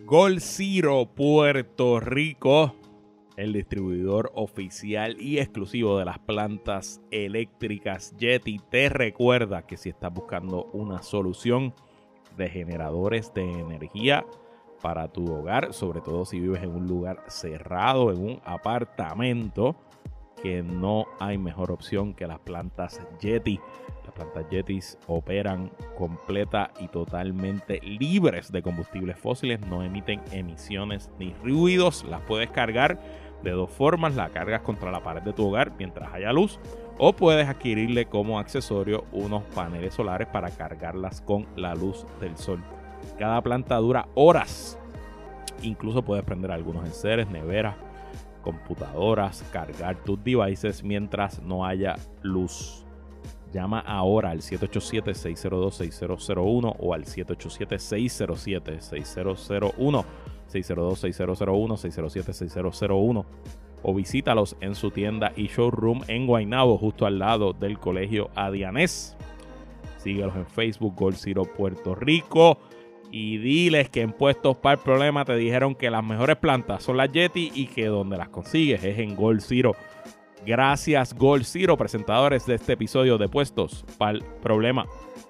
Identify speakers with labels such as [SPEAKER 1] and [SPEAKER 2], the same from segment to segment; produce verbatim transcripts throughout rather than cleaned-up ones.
[SPEAKER 1] Gold Zero Puerto Rico, el distribuidor oficial y exclusivo de las plantas eléctricas Yeti, te recuerda que si estás buscando una solución de generadores de energía para tu hogar, sobre todo si vives en un lugar cerrado, en un apartamento, que no hay mejor opción que las plantas Yeti. Las plantas Yeti operan completa y totalmente libres de combustibles fósiles, no emiten emisiones ni ruidos. Las puedes cargar de dos formas: la cargas contra la pared de tu hogar mientras haya luz, o puedes adquirirle como accesorio unos paneles solares para cargarlas con la luz del sol. Cada planta dura horas. Incluso puedes prender algunos enseres, neveras, computadoras, cargar tus devices mientras no haya luz. Llama ahora al siete ocho siete, seis cero dos, seis cero cero uno o al siete ocho siete, seis cero siete, seis cero cero uno, seis cero dos, seis cero cero uno, seis cero siete, seis cero cero uno, o visítalos en su tienda y showroom en Guaynabo, justo al lado del Colegio Adianés. Síguelos en Facebook, Gold Zero Puerto Rico, y diles que en Puestos para el Problema te dijeron que las mejores plantas son las Yeti y que donde las consigues es en Gold Zero. Gracias, Gold Zero, presentadores de este episodio de Puestos para el Problema.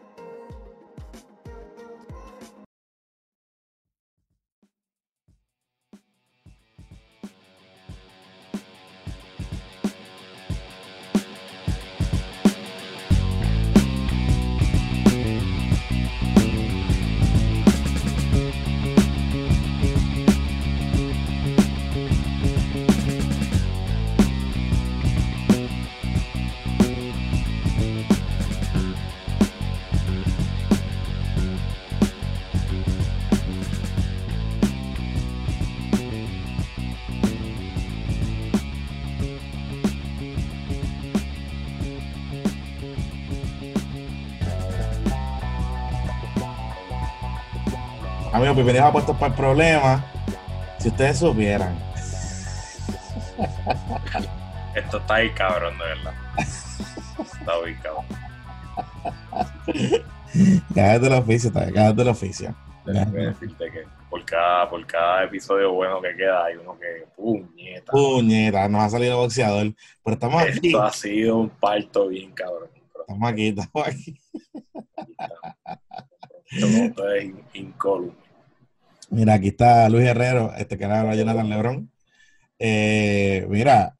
[SPEAKER 2] Amigos, bienvenidos a Puestos para el Problema. Si ustedes supieran.
[SPEAKER 3] Esto está ahí cabrón, de verdad. Está bien cabrón.
[SPEAKER 2] Cállate el oficio, cállate el oficio.
[SPEAKER 3] Tengo que decirte que por cada, por cada episodio bueno que queda hay uno que puñeta.
[SPEAKER 2] Puñeta, nos ha salido boxeador. Pero estamos
[SPEAKER 3] Esto
[SPEAKER 2] aquí.
[SPEAKER 3] Esto ha sido un parto bien cabrón.
[SPEAKER 2] Estamos aquí, estamos aquí.
[SPEAKER 3] Esto es incólume.
[SPEAKER 2] Mira, aquí está Luis Herrero, este que era Jonathan Lebrón. Eh, mira.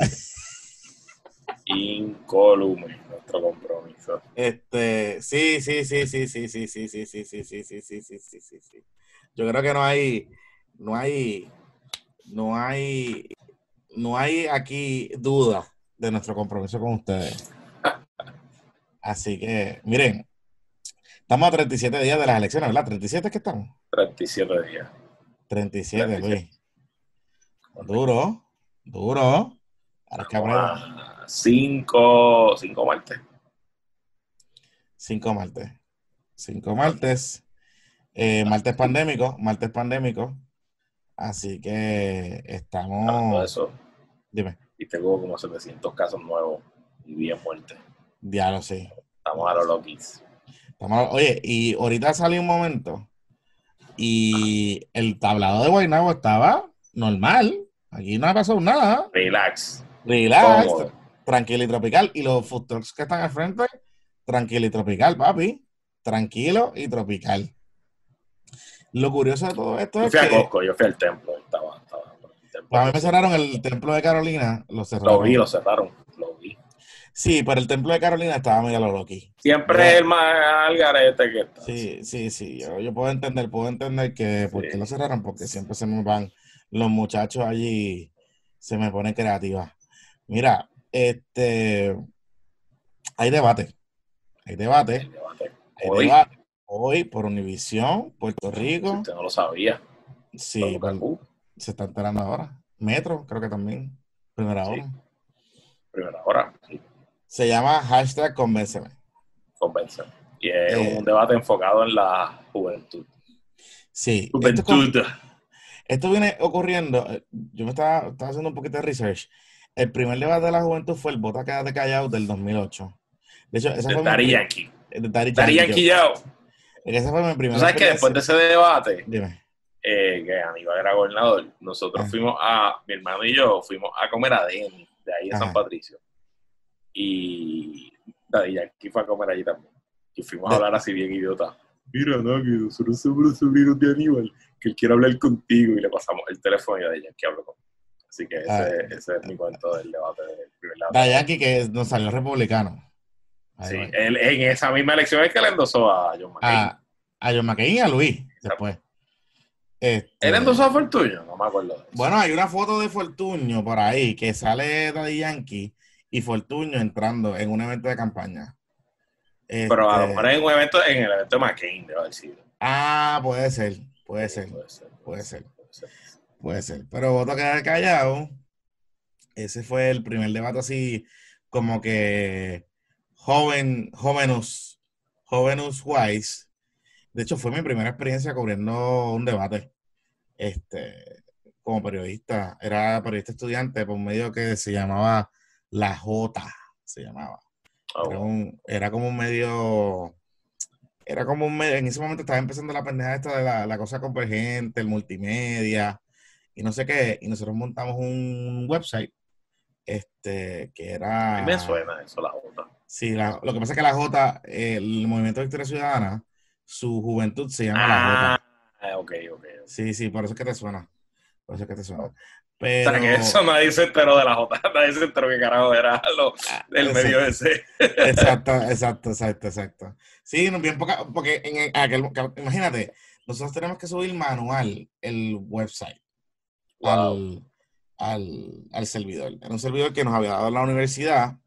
[SPEAKER 3] Incólume, nuestro compromiso.
[SPEAKER 2] Este, sí, sí, sí, sí, sí, sí, sí, sí, sí, sí, sí, sí, sí, sí, sí, sí, sí. Yo creo que no hay, no hay, no hay, no hay aquí duda de nuestro compromiso con ustedes. Así que, miren, estamos a treinta y siete días de las elecciones, ¿verdad? ¿treinta y siete es que estamos?
[SPEAKER 3] treinta y siete días.
[SPEAKER 2] treinta y siete, Luis. Duro, duro. Ahora que
[SPEAKER 3] aprieta. Cinco, cinco martes.
[SPEAKER 2] Cinco martes. Cinco martes. Eh, martes pandémico, martes pandémico. Así que estamos...
[SPEAKER 3] Hablando de eso.
[SPEAKER 2] Dime.
[SPEAKER 3] Y tengo como setecientos casos nuevos y diez muertes.
[SPEAKER 2] Diablo, sí.
[SPEAKER 3] Estamos a los loquis.
[SPEAKER 2] Estamos a... Oye, y ahorita salió un momento y el tablado de Guaynabo estaba normal. Aquí no ha pasado nada.
[SPEAKER 3] Relax.
[SPEAKER 2] Relax.
[SPEAKER 3] Cómodo.
[SPEAKER 2] Tranquilo y tropical. Y los food trucks que están al frente, tranquilo y tropical, papi. Tranquilo y tropical. Lo curioso de todo esto
[SPEAKER 3] yo
[SPEAKER 2] es
[SPEAKER 3] fui
[SPEAKER 2] que...
[SPEAKER 3] a Costco, yo fui al templo. Estaba, estaba, el templo
[SPEAKER 2] a mí me cerraron el templo de Carolina. Lo cerraron.
[SPEAKER 3] Lo vi, lo cerraron. Lo vi.
[SPEAKER 2] Sí, pero el templo de Carolina estaba muy a lo loqui.
[SPEAKER 3] Siempre es el más algarete que está.
[SPEAKER 2] Sí, sí, sí. Yo, yo puedo entender, puedo entender que por qué sí lo cerraron, porque siempre se me van los muchachos allí, se me ponen creativas. Mira, este, hay debate. Hay debate.
[SPEAKER 3] Hay debate.
[SPEAKER 2] Hay
[SPEAKER 3] Hoy,
[SPEAKER 2] debate. Hoy por Univisión, Puerto Rico.
[SPEAKER 3] Si usted no lo sabía.
[SPEAKER 2] Sí, por, se está enterando ahora. Metro, creo que también. Primera hora.
[SPEAKER 3] Sí. Primera hora, sí.
[SPEAKER 2] Se llama hashtag Convénceme.
[SPEAKER 3] Convénceme. Y es
[SPEAKER 2] Eh,
[SPEAKER 3] un debate enfocado en la juventud.
[SPEAKER 2] Sí.
[SPEAKER 3] Juventud.
[SPEAKER 2] Esto, esto viene ocurriendo, yo me estaba, estaba haciendo un poquito de research. El primer debate de la juventud fue el Vota Quédate Callado del dos mil ocho. De hecho, esa
[SPEAKER 3] de
[SPEAKER 2] fue
[SPEAKER 3] Daddy
[SPEAKER 2] mi
[SPEAKER 3] Yankee.
[SPEAKER 2] De Daddy
[SPEAKER 3] Daddy Yankee, yo.
[SPEAKER 2] Esa fue mi primera.
[SPEAKER 3] ¿Tú sabes que después de ese debate,
[SPEAKER 2] Dime.
[SPEAKER 3] eh, que Aníbal era gobernador, nosotros
[SPEAKER 2] Ah.
[SPEAKER 3] fuimos a, mi hermano y yo, fuimos a comer a Denny, de ahí de San
[SPEAKER 2] Ajá.
[SPEAKER 3] Patricio. Y Daddy Yankee fue a comer allí también. Y fuimos a
[SPEAKER 2] De-
[SPEAKER 3] hablar así bien idiota. Mira, no, que nosotros somos los sobrinos de Aníbal, que él quiere hablar contigo. Y le pasamos el teléfono y Daddy Yankee habló conmigo. Así que ese,
[SPEAKER 2] Ah,
[SPEAKER 3] ese es mi cuento del debate del primer debate.
[SPEAKER 2] Daddy Yankee, que nos salió republicano. Ahí
[SPEAKER 3] Sí,
[SPEAKER 2] va.
[SPEAKER 3] él, en esa misma elección es que le endosó a John McCain.
[SPEAKER 2] A, a John McCain y a Luis después. Este,
[SPEAKER 3] ¿Él endosó a Fortuño? No me acuerdo de eso.
[SPEAKER 2] Bueno, hay una foto de Fortuño por ahí que sale Daddy Yankee y Fortuño entrando en un evento de campaña.
[SPEAKER 3] Pero a lo
[SPEAKER 2] Este,
[SPEAKER 3] mejor en un evento, en el evento de McCain, debe haber sido.
[SPEAKER 2] ah, puede ser, puede
[SPEAKER 3] Sí,
[SPEAKER 2] ser,
[SPEAKER 3] puede ser.
[SPEAKER 2] puede ser,
[SPEAKER 3] Puede ser.
[SPEAKER 2] puede ser. Pero voto quedar callado. Ese fue el primer debate así como que joven, jovenus, jovenus wise. De hecho, fue mi primera experiencia cubriendo un debate. Este, como periodista, era periodista estudiante por un medio que se llamaba La Jota, se llamaba.
[SPEAKER 3] Oh,
[SPEAKER 2] Era,
[SPEAKER 3] wow.
[SPEAKER 2] un, era como un medio, era como un medio, en ese momento estaba empezando la pendeja esta de la, la cosa convergente, el multimedia, y no sé qué, y nosotros montamos un website, este, que
[SPEAKER 3] A mí me
[SPEAKER 2] era,
[SPEAKER 3] suena eso, la otra.
[SPEAKER 2] sí, la, lo que pasa es que La Jota, eh, el Movimiento de Victoria Ciudadana, su juventud se llama La Jota.
[SPEAKER 3] Ah, ok, ok. ok.
[SPEAKER 2] Sí, sí, por eso es que te suena, por eso es que te suena.
[SPEAKER 3] O
[SPEAKER 2] Pero,
[SPEAKER 3] sea, que eso nadie se enteró de la J, nadie se enteró que carajo era lo,
[SPEAKER 2] ah,
[SPEAKER 3] el medio ese.
[SPEAKER 2] exacto, exacto, exacto, exacto. Sí, no, bien poca, porque en aquel, imagínate, nosotros tenemos que subir manual el website
[SPEAKER 3] Wow.
[SPEAKER 2] al, al, al servidor. Era un servidor que nos había dado la universidad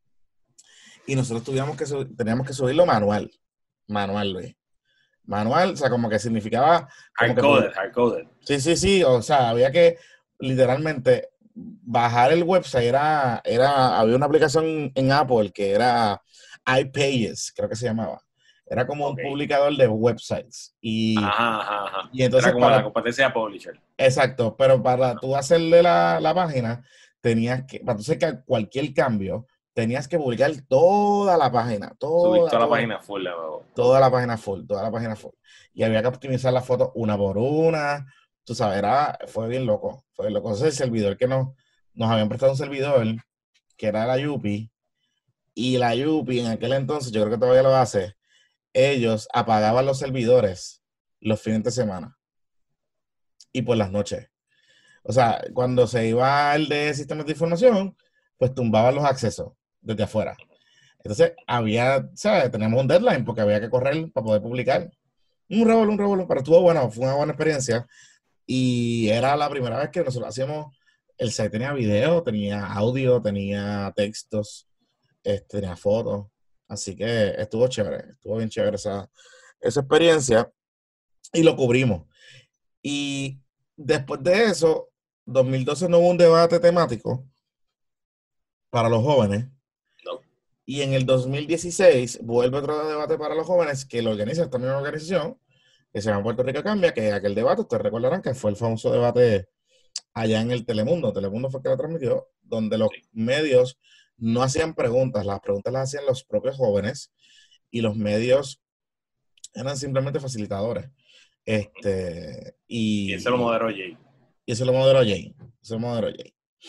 [SPEAKER 2] y nosotros tuvíamos que subir, teníamos que subirlo manual. Manual, Luis. Manual, o sea, como que significaba... Como
[SPEAKER 3] Hardcoded,
[SPEAKER 2] que,
[SPEAKER 3] hardcoded.
[SPEAKER 2] sí, sí, sí, o sea, había que literalmente bajar el website, era, era, había una aplicación en Apple que era iPages, creo que se llamaba. Era como
[SPEAKER 3] Ok.
[SPEAKER 2] un publicador de websites. Y,
[SPEAKER 3] Ajá, ajá, ajá.
[SPEAKER 2] y entonces
[SPEAKER 3] Era como
[SPEAKER 2] para,
[SPEAKER 3] la competencia de Publisher.
[SPEAKER 2] exacto, pero para tú hacerle la, la página, tenías que, para tú hacer cualquier cambio, tenías que publicar toda la página,
[SPEAKER 3] Subir
[SPEAKER 2] toda,
[SPEAKER 3] toda la
[SPEAKER 2] toda,
[SPEAKER 3] página full de nuevo.
[SPEAKER 2] toda
[SPEAKER 3] Ok.
[SPEAKER 2] la página full, toda la página full. Y había que optimizar las fotos una por una. Tú sabes, era, fue bien loco. Fue bien loco. Entonces, el servidor que nos, nos habían prestado un servidor, que era la Yupi, y la Yupi en aquel entonces, yo creo que todavía lo hace, ellos apagaban los servidores los fines de semana y por las noches. O sea, cuando se iba el de sistemas de información, pues tumbaban los accesos desde afuera. Entonces, había, ¿sabes? Teníamos un deadline porque había que correr para poder publicar. Un revolú, un revolú, pero estuvo bueno, fue una buena experiencia. Y era la primera vez que nosotros hacíamos, el site tenía video, tenía audio, tenía textos, este, tenía fotos. Así que estuvo chévere, estuvo bien chévere esa, esa experiencia. Y lo cubrimos. Y después de eso, dos mil doce no hubo un debate temático para los jóvenes.
[SPEAKER 3] No.
[SPEAKER 2] Y en el dos mil dieciséis vuelve otro debate para los jóvenes que lo organiza esta misma organización, que se llama Puerto Rico Cambia, que aquel debate, ustedes recordarán que fue el famoso debate allá en el Telemundo. Telemundo fue el que lo transmitió, donde los
[SPEAKER 3] Sí.
[SPEAKER 2] medios no hacían preguntas, las preguntas las hacían los propios jóvenes y los medios eran simplemente facilitadores. Este, y,
[SPEAKER 3] Y ese lo moderó Jay.
[SPEAKER 2] y eso lo moderó Jay. Eso lo moderó Jay.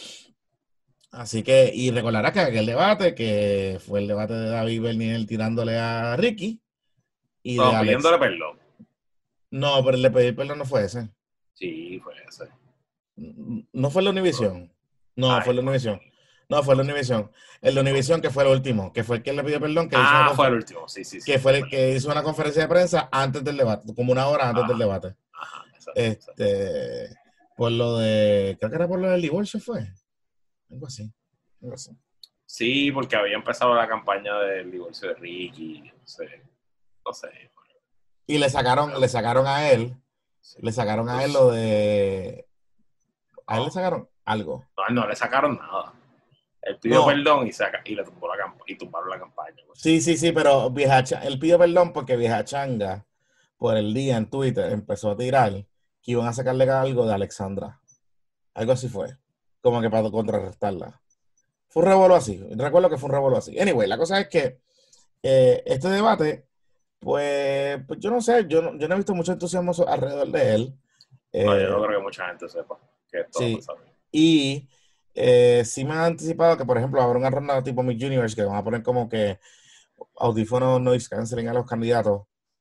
[SPEAKER 2] Así que, y recordarás que aquel debate, que fue el debate de David Bernier tirándole a Ricky y de
[SPEAKER 3] No,
[SPEAKER 2] Alex.
[SPEAKER 3] pidiéndole perdón.
[SPEAKER 2] No, pero el de pedir perdón no fue ese.
[SPEAKER 3] Sí, fue ese.
[SPEAKER 2] No fue el de Univision. No,
[SPEAKER 3] Ay,
[SPEAKER 2] fue el de
[SPEAKER 3] no
[SPEAKER 2] Univision.
[SPEAKER 3] sé.
[SPEAKER 2] No, fue el de Univision. El de Univision que fue el último, que fue el que le pidió perdón, que hizo una
[SPEAKER 3] Ah, fue el
[SPEAKER 2] confer-
[SPEAKER 3] último. Sí, sí, sí.
[SPEAKER 2] que fue el que hizo una conferencia de prensa antes del debate, como una hora antes
[SPEAKER 3] Ajá.
[SPEAKER 2] del debate.
[SPEAKER 3] Ajá, exacto, exacto.
[SPEAKER 2] Este, por lo de, creo que era por lo del divorcio, fue. Algo así. Algo así.
[SPEAKER 3] Sí, porque había empezado la campaña del divorcio de Ricky. No sé. No sé.
[SPEAKER 2] Y le sacaron, le sacaron a él,
[SPEAKER 3] Sí.
[SPEAKER 2] le sacaron a
[SPEAKER 3] Pues,
[SPEAKER 2] él lo de, a él
[SPEAKER 3] no,
[SPEAKER 2] le sacaron algo.
[SPEAKER 3] no, no le sacaron nada. Él pidió
[SPEAKER 2] No,
[SPEAKER 3] perdón y, saca, y le tumbó la camp- y tumbaron la campaña. Pues.
[SPEAKER 2] sí, sí, sí, pero Vieja Cha- él pidió perdón porque Vieja Changa, por el día en Twitter, empezó a tirar que iban a sacarle algo de Alexandra. Algo así fue. Como que para contrarrestarla. Fue un revuelo así. Recuerdo que fue un revuelo así. Anyway, la cosa es que eh, este debate, pues, pues yo no sé, yo no, yo no he visto mucho entusiasmo so- alrededor de él.
[SPEAKER 3] No,
[SPEAKER 2] Eh,
[SPEAKER 3] yo no creo que mucha gente sepa que esto va a
[SPEAKER 2] sí,
[SPEAKER 3] pasar.
[SPEAKER 2] y eh, sí me han anticipado que, por ejemplo, habrá una ronda tipo Miss Universe que van a poner como que audífonos noise canceling a los candidatos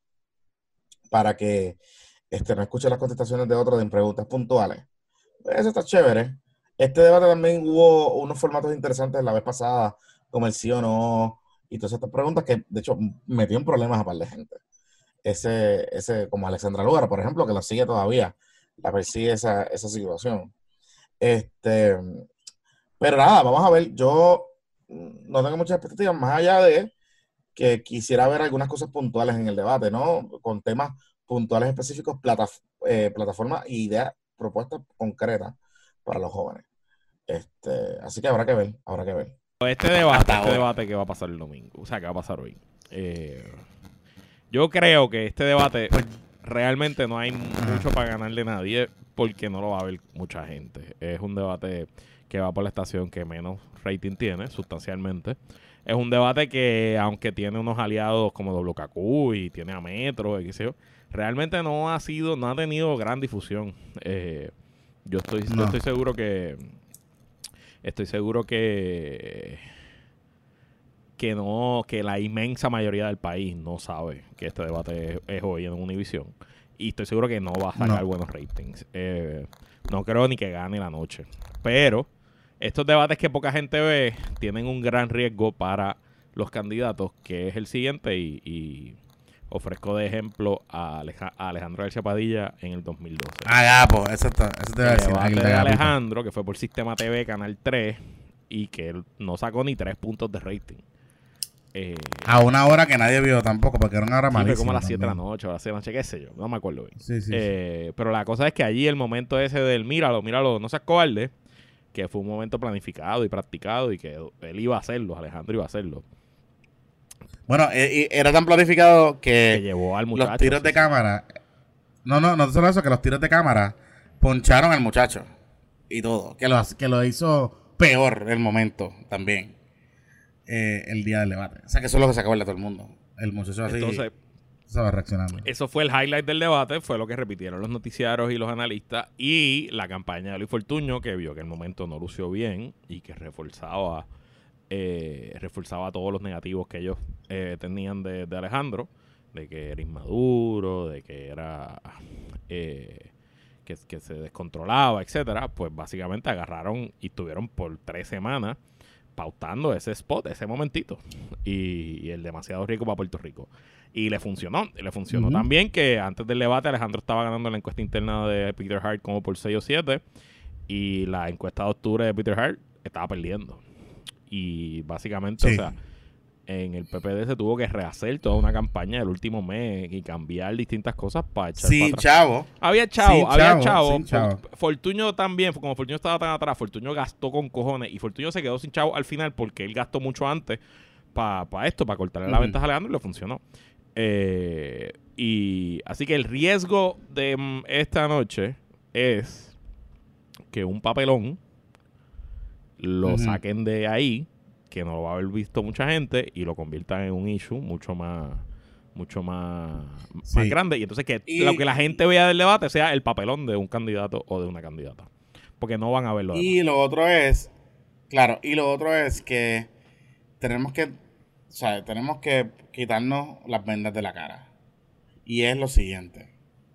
[SPEAKER 2] para que este, no escuchen las contestaciones de otros en preguntas puntuales. Eso está chévere. Este debate también hubo unos formatos interesantes la vez pasada, como el sí o no, y todas estas preguntas que, de hecho, metió en problemas a par de gente. Ese, ese, como Alexandra Lugaro, por ejemplo, que lo sigue todavía, la persigue esa, esa situación. Este, pero nada, vamos a ver. Yo mm, no tengo muchas expectativas, más allá de que quisiera ver algunas cosas puntuales en el debate, ¿no? Con temas puntuales específicos, plataf eh, plataformas e ideas, propuestas concretas para los jóvenes. Este, así que habrá que ver, habrá que ver.
[SPEAKER 1] Este debate,
[SPEAKER 2] Hasta
[SPEAKER 1] este
[SPEAKER 2] ahora.
[SPEAKER 1] debate que va a pasar el domingo, o sea, que va a pasar hoy. Eh, yo creo que este debate realmente no hay mucho para ganarle a nadie porque no lo va a ver mucha gente. Es un debate que va por la estación que menos rating tiene, sustancialmente. Es un debate que, aunque tiene unos aliados como W K Q y tiene a Metro, y qué sé yo, realmente no ha sido, no ha tenido gran difusión. Eh, yo estoy,
[SPEAKER 4] No.
[SPEAKER 1] yo estoy seguro que estoy seguro que que no, que la inmensa mayoría del país no sabe que este debate es, es hoy en Univision. Y estoy seguro que no va a sacar
[SPEAKER 4] No.
[SPEAKER 1] buenos ratings. Eh, no creo ni que gane la noche. Pero estos debates que poca gente ve tienen un gran riesgo para los candidatos, que es el siguiente, y, y ofrezco de ejemplo a, Aleja, a Alejandro García Padilla en el dos mil doce.
[SPEAKER 4] Agapo, eso, está, eso te iba a
[SPEAKER 1] El
[SPEAKER 4] decir.
[SPEAKER 1] debate
[SPEAKER 4] Águila
[SPEAKER 1] de
[SPEAKER 4] de Agapito.
[SPEAKER 1] Alejandro, que fue por Sistema T V, Canal tres, y que él no sacó ni tres puntos de rating. Eh,
[SPEAKER 4] A una hora que nadie vio tampoco, porque era una hora
[SPEAKER 1] sí, fue
[SPEAKER 4] malísima.
[SPEAKER 1] como a las siete de la
[SPEAKER 4] también.
[SPEAKER 1] noche, o a las seis de la noche, qué sé yo, no me acuerdo bien.
[SPEAKER 4] Sí, sí,
[SPEAKER 1] Eh, pero la cosa es que allí el momento ese del míralo, míralo, no seas cobarde, que fue un momento planificado y practicado y que él iba a hacerlo, Alejandro iba a hacerlo.
[SPEAKER 4] Bueno, e- e- era tan planificado
[SPEAKER 1] Que
[SPEAKER 4] que
[SPEAKER 1] llevó al muchacho.
[SPEAKER 4] los tiros
[SPEAKER 1] sí,
[SPEAKER 4] de
[SPEAKER 1] sí.
[SPEAKER 4] cámara. No, no, no solo eso, que los tiros de cámara poncharon al muchacho. Y todo. Que lo, que lo hizo peor el momento también. Eh, el día del debate. O sea, que eso es lo que se acabó de todo el mundo. El muchacho así
[SPEAKER 1] Entonces,
[SPEAKER 4] estaba reaccionando.
[SPEAKER 1] eso fue el highlight del debate, fue lo que repitieron los noticiarios y los analistas y la campaña de Luis Fortuño, que vio que el momento no lució bien y que reforzaba eh, reforzaba todos los negativos que ellos eh, tenían de, de Alejandro, de que era inmaduro, de que era eh, que, que se descontrolaba, etcétera. Pues básicamente agarraron y estuvieron por tres semanas pautando ese spot, ese momentito, y, y el demasiado rico para Puerto Rico. Y le funcionó, y le funcionó
[SPEAKER 4] Ujú.
[SPEAKER 1] también que antes del debate Alejandro estaba ganando la encuesta interna de Peter Hart como por seis o siete, y la encuesta de octubre de Peter Hart estaba perdiendo. Y básicamente,
[SPEAKER 4] Sí.
[SPEAKER 1] o sea, en el P P D se tuvo que rehacer toda una campaña del último mes y cambiar distintas cosas para echar
[SPEAKER 4] Sí,
[SPEAKER 1] para atrás.
[SPEAKER 4] chavo.
[SPEAKER 1] Había chavo,
[SPEAKER 4] Sin
[SPEAKER 1] había
[SPEAKER 4] chavo,
[SPEAKER 1] chavo.
[SPEAKER 4] sin chavo.
[SPEAKER 1] For- Fortuño también, como Fortuño estaba tan atrás, Fortuño gastó con cojones y Fortuño se quedó sin chavo al final porque él gastó mucho antes para pa esto, para cortarle la
[SPEAKER 4] Ujú.
[SPEAKER 1] ventaja a Alejandro y le funcionó. Eh, y así que el riesgo de mm, esta noche es que un papelón lo
[SPEAKER 4] Ujú.
[SPEAKER 1] saquen de ahí, que no lo va a haber visto mucha gente y lo conviertan en un issue mucho más mucho más,
[SPEAKER 4] Sí.
[SPEAKER 1] más grande y entonces que
[SPEAKER 4] Y-
[SPEAKER 1] lo que la gente vea del debate sea el papelón de un candidato o de una candidata, porque no van a verlo.
[SPEAKER 4] Y lo otro es, claro, y lo otro es que tenemos que, o sea, tenemos que quitarnos las vendas de la cara. Y es lo siguiente.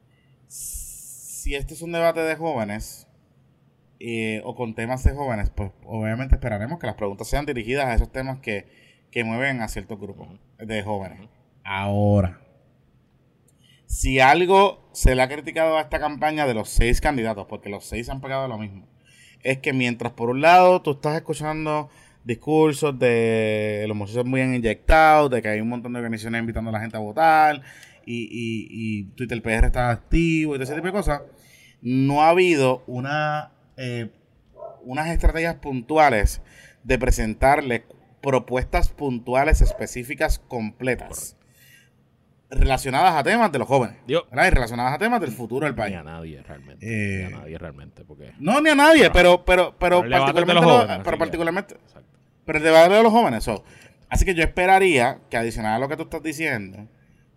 [SPEAKER 4] Si este es un debate de jóvenes, eh, o con temas de jóvenes, pues obviamente esperaremos que las preguntas sean dirigidas a esos temas que, que mueven a ciertos grupos de jóvenes. Ahora, si algo se le ha criticado a esta campaña de los seis candidatos, porque los seis han pegado lo mismo, es que mientras por un lado tú estás escuchando discursos de los muchachos muy bien inyectados, de que hay un montón de organizaciones invitando a la gente a votar, y, y, y Twitter P R está activo y todo ese tipo de cosas, no ha habido una eh, unas estrategias puntuales de presentarle propuestas puntuales específicas completas relacionadas a temas de los jóvenes,
[SPEAKER 1] Digo,
[SPEAKER 4] ¿verdad? Y relacionadas a temas del futuro del
[SPEAKER 1] ni
[SPEAKER 4] país.
[SPEAKER 1] a nadie realmente,
[SPEAKER 4] Eh,
[SPEAKER 1] ni a nadie realmente, porque
[SPEAKER 4] No, ni a nadie, pero, pero, pero,
[SPEAKER 1] pero el debate es de
[SPEAKER 4] particularmente,
[SPEAKER 1] los
[SPEAKER 4] lo-
[SPEAKER 1] jóvenes, así
[SPEAKER 4] pero
[SPEAKER 1] que-
[SPEAKER 4] particularmente,
[SPEAKER 1] exacto.
[SPEAKER 4] pero el debate de los jóvenes. So. Así que yo esperaría que adicional a lo que tú estás diciendo,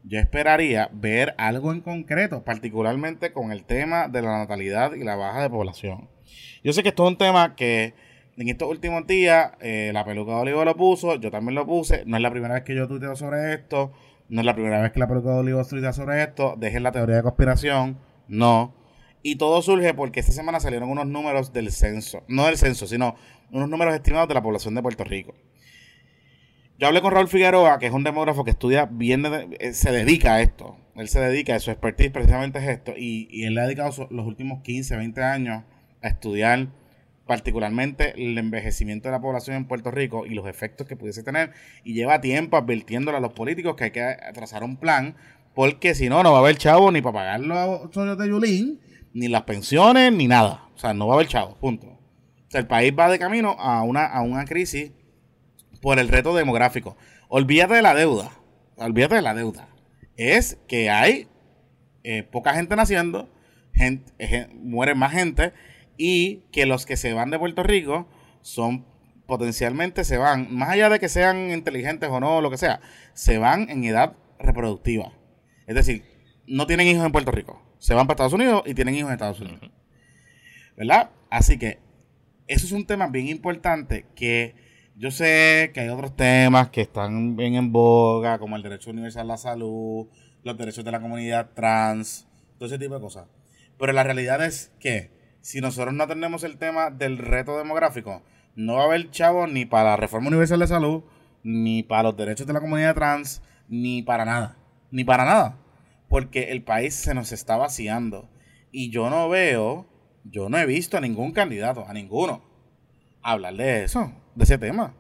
[SPEAKER 4] yo esperaría ver algo en concreto, particularmente con el tema de la natalidad y la baja de población. Yo sé que esto es un tema que en estos últimos días eh, la peluca de Olivo lo puso, yo también lo puse, no es la primera vez que yo tuiteo sobre esto, no es la primera vez que la peluca de Olivo tuitea sobre esto, dejen la teoría de conspiración, no. Y todo surge porque esta semana salieron unos números del censo, no del censo, sino unos números estimados de la población de Puerto Rico. Yo hablé con Raúl Figueroa, que es un demógrafo que estudia bien, de, se dedica a esto. Él se dedica, a su expertise precisamente es esto. Y, y él le ha dedicado so, los últimos quince, veinte años a estudiar particularmente el envejecimiento de la población en Puerto Rico y los efectos que pudiese tener. Y lleva tiempo advirtiéndole a los políticos que hay que trazar un plan, porque si no, no va a haber chavo ni para pagar los sueños de Yulín, ni las pensiones, ni nada. O sea, no va a haber chavo, punto. O sea, el país va de camino a una, a una crisis por el reto demográfico. Olvídate de la deuda. Olvídate de la deuda. Es que hay eh, poca gente naciendo, gente, eh, muere más gente, y que los que se van de Puerto Rico son potencialmente se van, más allá de que sean inteligentes o no, lo que sea, se van en edad reproductiva. Es decir, no tienen hijos en Puerto Rico. Se van para Estados Unidos y tienen hijos en Estados Unidos. ¿Verdad? Así que eso es un tema bien importante que yo sé que hay otros temas que están bien en boga, como el derecho universal a la salud, los derechos de la comunidad trans, todo ese tipo de cosas. Pero la realidad es que si nosotros no atendemos el tema del reto demográfico, no va a haber chavos ni para la reforma universal de salud, ni para los derechos de la comunidad trans, ni para nada. Ni para nada. Porque el país se nos está vaciando. Y yo no veo, yo no he visto a ningún candidato, a ninguno, hablar de eso, de ese tema.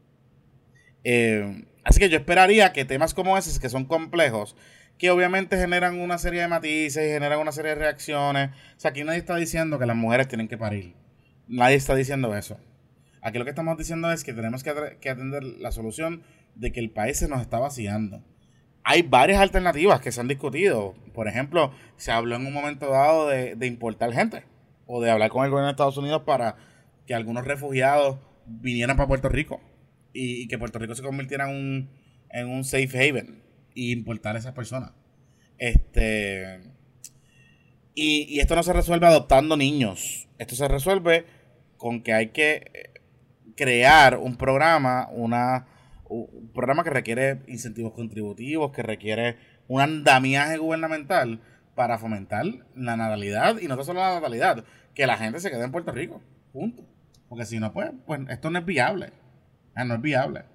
[SPEAKER 4] Eh, así que yo esperaría que temas como esos, que son complejos, que obviamente generan una serie de matices, generan una serie de reacciones. O sea, aquí nadie está diciendo que las mujeres tienen que parir. Nadie está diciendo eso. Aquí lo que estamos diciendo es que tenemos que, que atender la solución de que el país se nos está vaciando. Hay varias alternativas que se han discutido. Por ejemplo, se habló en un momento dado de, de importar gente, o de hablar con el gobierno de Estados Unidos para que algunos refugiados vinieran para Puerto Rico y, y que Puerto Rico se convirtiera en un, en un safe haven y importar a esas personas. Este y, y esto no se resuelve adoptando niños. Esto se resuelve con que hay que crear un programa, una, un programa que requiere incentivos contributivos, que requiere un andamiaje gubernamental para fomentar la natalidad, y no solo la natalidad, que la gente se quede en Puerto Rico. Punto. Porque si no, pues, pues esto no es viable. Ah, no es viable.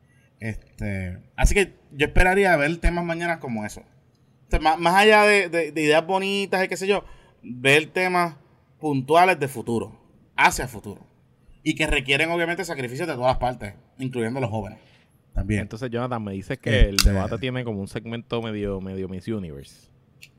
[SPEAKER 4] Este, así que yo esperaría ver temas mañana como eso. O sea, más, más allá de, de, de ideas bonitas y qué sé yo, ver temas puntuales de futuro, hacia futuro. Y que requieren obviamente sacrificios de todas las partes, incluyendo los jóvenes. También.
[SPEAKER 1] Entonces, Jonathan, me dices que
[SPEAKER 4] este,
[SPEAKER 1] el debate tiene como un segmento medio, medio Miss Universe.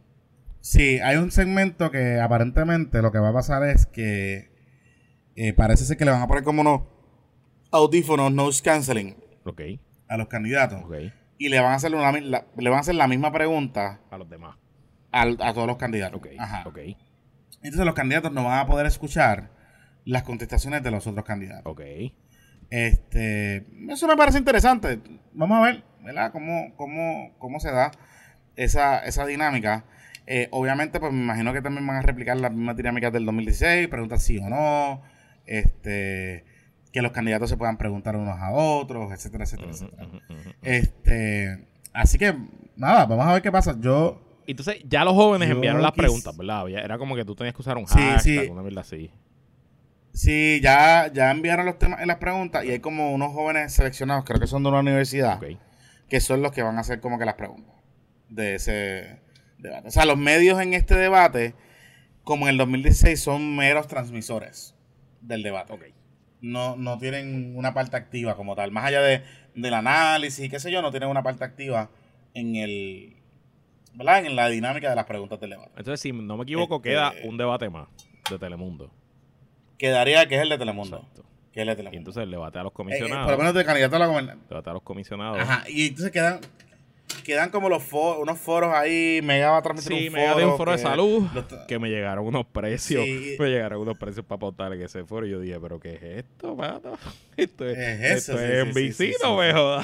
[SPEAKER 4] Sí, hay un segmento que aparentemente lo que va a pasar es que eh, parece ser que le van a poner como unos audífonos noise canceling,
[SPEAKER 1] okay,
[SPEAKER 4] a los candidatos,
[SPEAKER 1] okay,
[SPEAKER 4] y le van a hacer una, la, le van a hacer la misma pregunta
[SPEAKER 1] a los demás,
[SPEAKER 4] a, a todos los candidatos.
[SPEAKER 1] Okay,
[SPEAKER 4] Ajá.
[SPEAKER 1] okay.
[SPEAKER 4] Entonces los candidatos no van a poder escuchar las contestaciones de los otros candidatos.
[SPEAKER 1] Okay.
[SPEAKER 4] Este, eso me parece interesante. Vamos a ver, ¿verdad? Cómo, cómo, cómo se da esa, esa dinámica. Eh, obviamente, pues me imagino que también van a replicar las mismas dinámicas del dos mil dieciséis, preguntas sí o no, este, que los candidatos se puedan preguntar unos a otros, etcétera, etcétera,
[SPEAKER 1] Uh-huh,
[SPEAKER 4] etcétera.
[SPEAKER 1] uh-huh, uh-huh.
[SPEAKER 4] Este, así que, nada, vamos a ver qué pasa. Yo...
[SPEAKER 1] Entonces, ya los jóvenes
[SPEAKER 4] Yo
[SPEAKER 1] enviaron las
[SPEAKER 4] quis-
[SPEAKER 1] preguntas, ¿verdad? Era como que tú tenías que usar un
[SPEAKER 4] Sí,
[SPEAKER 1] hashtag,
[SPEAKER 4] sí.
[SPEAKER 1] una mierda así.
[SPEAKER 4] Sí, ya, ya enviaron los temas en las preguntas y hay como unos jóvenes seleccionados, creo que son de una universidad,
[SPEAKER 1] Okay.
[SPEAKER 4] que son los que van a hacer como que las preguntas de ese debate. O sea, los medios en este debate, como en el dos mil dieciséis, son meros transmisores del debate.
[SPEAKER 1] Okay.
[SPEAKER 4] No, no tienen una parte activa como tal. Más allá de, del análisis y qué sé yo, no tienen una parte activa en el, ¿verdad? En la dinámica de las preguntas del debate.
[SPEAKER 1] Entonces, si no me equivoco,
[SPEAKER 4] Este-
[SPEAKER 1] queda un debate más de Telemundo.
[SPEAKER 4] Quedaría que es el de Telemundo.
[SPEAKER 1] Exacto.
[SPEAKER 4] Que es el de
[SPEAKER 1] Y
[SPEAKER 4] Telemundo.
[SPEAKER 1] entonces el debate a los
[SPEAKER 4] Eh, eh,
[SPEAKER 1] comisionados.
[SPEAKER 4] por lo menos de candidato a la gobernación.
[SPEAKER 1] Debate a los comisionados.
[SPEAKER 4] Ajá, y entonces quedan quedan como los foros, unos foros ahí, Mega va a transmitir
[SPEAKER 1] Sí,
[SPEAKER 4] un
[SPEAKER 1] me
[SPEAKER 4] foro.
[SPEAKER 1] de un foro de
[SPEAKER 4] que
[SPEAKER 1] salud
[SPEAKER 4] los-
[SPEAKER 1] que me llegaron unos precios.
[SPEAKER 4] Sí.
[SPEAKER 1] Me llegaron unos precios para pautar en ese foro. Y yo dije, ¿pero qué es esto, mano? Esto es,
[SPEAKER 4] Es eso,
[SPEAKER 1] esto
[SPEAKER 4] sí,
[SPEAKER 1] es
[SPEAKER 4] sí,
[SPEAKER 1] en
[SPEAKER 4] sí,
[SPEAKER 1] Vicino,
[SPEAKER 4] sí, sí,
[SPEAKER 1] me
[SPEAKER 4] sí.
[SPEAKER 1] jodas.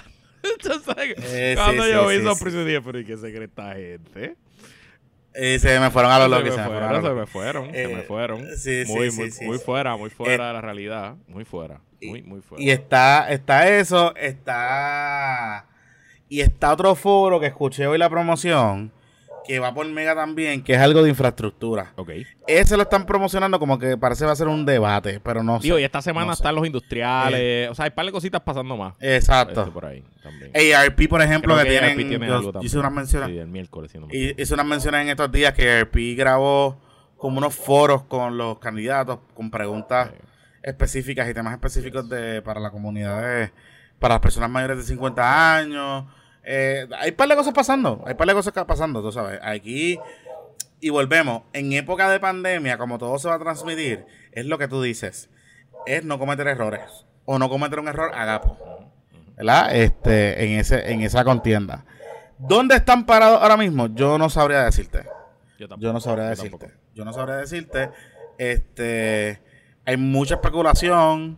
[SPEAKER 4] Eh,
[SPEAKER 1] Cuando
[SPEAKER 4] sí,
[SPEAKER 1] yo
[SPEAKER 4] sí,
[SPEAKER 1] vi
[SPEAKER 4] sí,
[SPEAKER 1] esos
[SPEAKER 4] sí.
[SPEAKER 1] precios, dije, pero ¿y qué se cree esta gente?
[SPEAKER 4] Y se me fueron a los
[SPEAKER 1] Se
[SPEAKER 4] locos.
[SPEAKER 1] me
[SPEAKER 4] Se me fueron a
[SPEAKER 1] fueron,
[SPEAKER 4] los
[SPEAKER 1] se me
[SPEAKER 4] locos.
[SPEAKER 1] fueron, se me
[SPEAKER 4] Eh,
[SPEAKER 1] fueron.
[SPEAKER 4] sí, sí,
[SPEAKER 1] Muy,
[SPEAKER 4] sí,
[SPEAKER 1] muy,
[SPEAKER 4] sí,
[SPEAKER 1] muy
[SPEAKER 4] sí.
[SPEAKER 1] fuera, muy fuera
[SPEAKER 4] Eh,
[SPEAKER 1] de la realidad. Muy fuera, muy, muy fuera.
[SPEAKER 4] Y está, está eso, está... Y está otro foro que escuché hoy la promoción, que va por Mega también, que es algo de infraestructura.
[SPEAKER 1] Ok.
[SPEAKER 4] Ese lo están promocionando como que parece va a ser un debate, pero no sé.
[SPEAKER 1] Digo, y esta semana
[SPEAKER 4] no sé.
[SPEAKER 1] están los industriales. o sea, hay un par de cositas pasando más.
[SPEAKER 4] Exacto.
[SPEAKER 1] Este, por ahí también.
[SPEAKER 4] A R P, por ejemplo,
[SPEAKER 1] Creo
[SPEAKER 4] que,
[SPEAKER 1] que
[SPEAKER 4] tienen...
[SPEAKER 1] A R P tiene
[SPEAKER 4] yo
[SPEAKER 1] algo también.
[SPEAKER 4] hice unas menciones.
[SPEAKER 1] Sí, el miércoles. Si no me
[SPEAKER 4] Y
[SPEAKER 1] equivoco.
[SPEAKER 4] hice unas menciones en estos días que A R P grabó como unos foros con los candidatos, con preguntas
[SPEAKER 1] Sí.
[SPEAKER 4] específicas y temas específicos de para la comunidad, de, para las personas mayores de cincuenta años. Eh, hay un par de cosas pasando, hay un par de cosas que pasando, tú sabes. Aquí, y volvemos, en época de pandemia, como todo se va a transmitir, es lo que tú dices, es no cometer errores, o no cometer un error agapo, ¿verdad? Este, en, ese, en esa contienda. ¿Dónde están parados ahora mismo? Yo no sabría decirte.
[SPEAKER 1] Yo tampoco.
[SPEAKER 4] Yo no sabría
[SPEAKER 1] yo
[SPEAKER 4] decirte.
[SPEAKER 1] tampoco.
[SPEAKER 4] Yo no sabría decirte. Este, hay mucha especulación.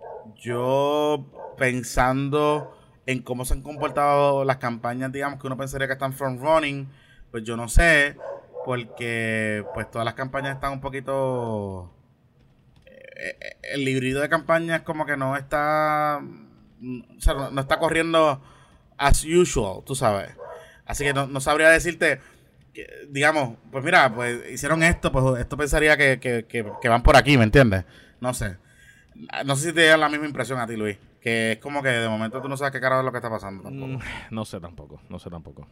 [SPEAKER 4] Yo pensando en cómo se han comportado las campañas, digamos, que uno pensaría que están front running, pues yo no sé, porque pues todas las campañas están un poquito... eh, eh, el híbrido de campañas como que no está... O sea, no, no está corriendo as usual, tú sabes. Así que no, no sabría decirte... que, digamos, pues mira, pues hicieron esto, pues esto pensaría que, que, que, que van por aquí, ¿me entiendes? No sé. No sé si te da la misma impresión a ti, Luis. Que es como que de momento tú no sabes qué carajo es lo que está pasando tampoco.
[SPEAKER 1] Mm, No sé tampoco, no sé tampoco.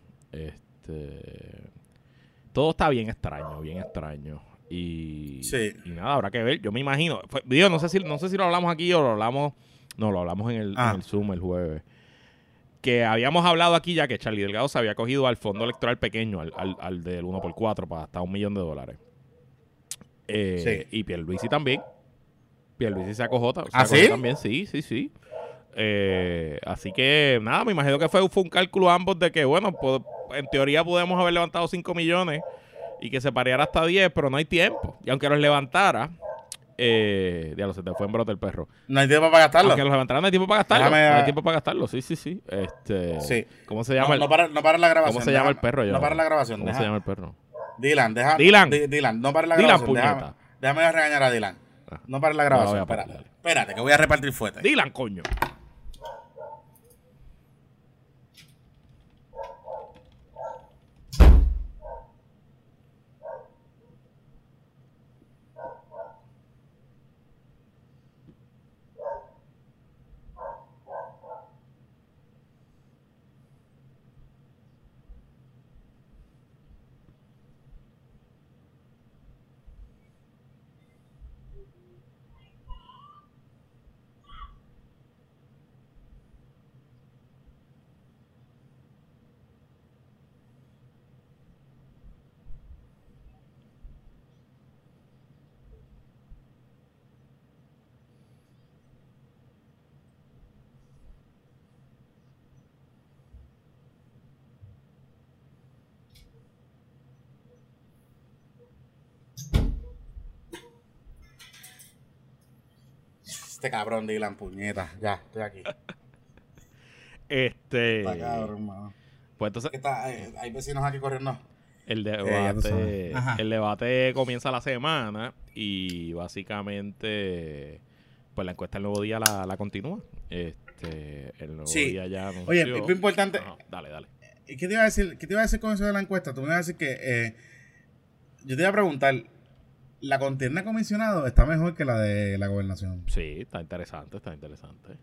[SPEAKER 1] Este, todo está bien extraño, bien extraño. Y,
[SPEAKER 4] Sí.
[SPEAKER 1] y nada, habrá que ver. Yo me imagino. Fue- digo, no sé si no sé si lo hablamos aquí o lo hablamos. No, lo hablamos en el,
[SPEAKER 4] Ah.
[SPEAKER 1] en el Zoom el jueves. Que habíamos hablado aquí ya que Charlie Delgado se había cogido al fondo electoral pequeño, al, al, al del uno por cuatro, para hasta un millón de dólares. Eh,
[SPEAKER 4] Sí.
[SPEAKER 1] Y Pierluisi también. Pierluisi se acojó, ta- se
[SPEAKER 4] ¿Ah,
[SPEAKER 1] acogió
[SPEAKER 4] sí?
[SPEAKER 1] también, sí, sí, sí. Eh, así que nada, me imagino que fue, fue un cálculo ambos de que, bueno, pues, en teoría podemos haber levantado cinco millones y que se pareara hasta diez, pero no hay tiempo. Y aunque los levantara, eh, diablo, se te fue en brote el perro.
[SPEAKER 4] No hay tiempo para gastarlo.
[SPEAKER 1] Aunque los levantara, no hay tiempo para gastarlo.
[SPEAKER 4] Déjame,
[SPEAKER 1] no hay
[SPEAKER 4] ah,
[SPEAKER 1] tiempo para gastarlo, sí, sí, sí. Este,
[SPEAKER 4] Sí.
[SPEAKER 1] ¿Cómo se llama
[SPEAKER 4] No,
[SPEAKER 1] el,
[SPEAKER 4] no, para, no para la grabación.
[SPEAKER 1] ¿cómo se llama el
[SPEAKER 4] déjame-
[SPEAKER 1] perro? Yo,
[SPEAKER 4] No para la grabación.
[SPEAKER 1] ¿Cómo
[SPEAKER 4] deja-
[SPEAKER 1] se llama el perro?
[SPEAKER 4] Dylan, deja.
[SPEAKER 1] Dylan.
[SPEAKER 4] Di- Dylan, no para la
[SPEAKER 1] Dylan,
[SPEAKER 4] grabación. Déjame,
[SPEAKER 1] puñeta.
[SPEAKER 4] déjame ir a regañar a Dylan.
[SPEAKER 1] Ah,
[SPEAKER 4] No para la
[SPEAKER 1] no la
[SPEAKER 4] grabación.
[SPEAKER 1] voy a parar,
[SPEAKER 4] espérate.
[SPEAKER 1] dale.
[SPEAKER 4] Espérate, que voy a repartir fuerte.
[SPEAKER 1] Dylan, coño.
[SPEAKER 4] Este cabrón, Dylan, puñeta. Ya, estoy aquí.
[SPEAKER 1] Este,
[SPEAKER 4] Está cabrón, mano.
[SPEAKER 1] pues entonces,
[SPEAKER 4] ¿Qué está? Eh, hay vecinos aquí corriendo.
[SPEAKER 1] el
[SPEAKER 4] ya tú
[SPEAKER 1] debate,
[SPEAKER 4] sabes. Ajá.
[SPEAKER 1] el debate comienza la semana y básicamente, pues la encuesta del Nuevo Día la, la continúa. Este, el Nuevo
[SPEAKER 4] Sí.
[SPEAKER 1] Día ya anunció.
[SPEAKER 4] Oye, es muy importante.
[SPEAKER 1] Ajá, dale, dale.
[SPEAKER 4] ¿Y qué te iba a decir? ¿Qué te iba a decir con eso de la encuesta? Tú me ibas a decir que eh, yo te iba a preguntar, ¿la contienda de comisionado está mejor que la de la gobernación?
[SPEAKER 1] Sí, está interesante, está interesante.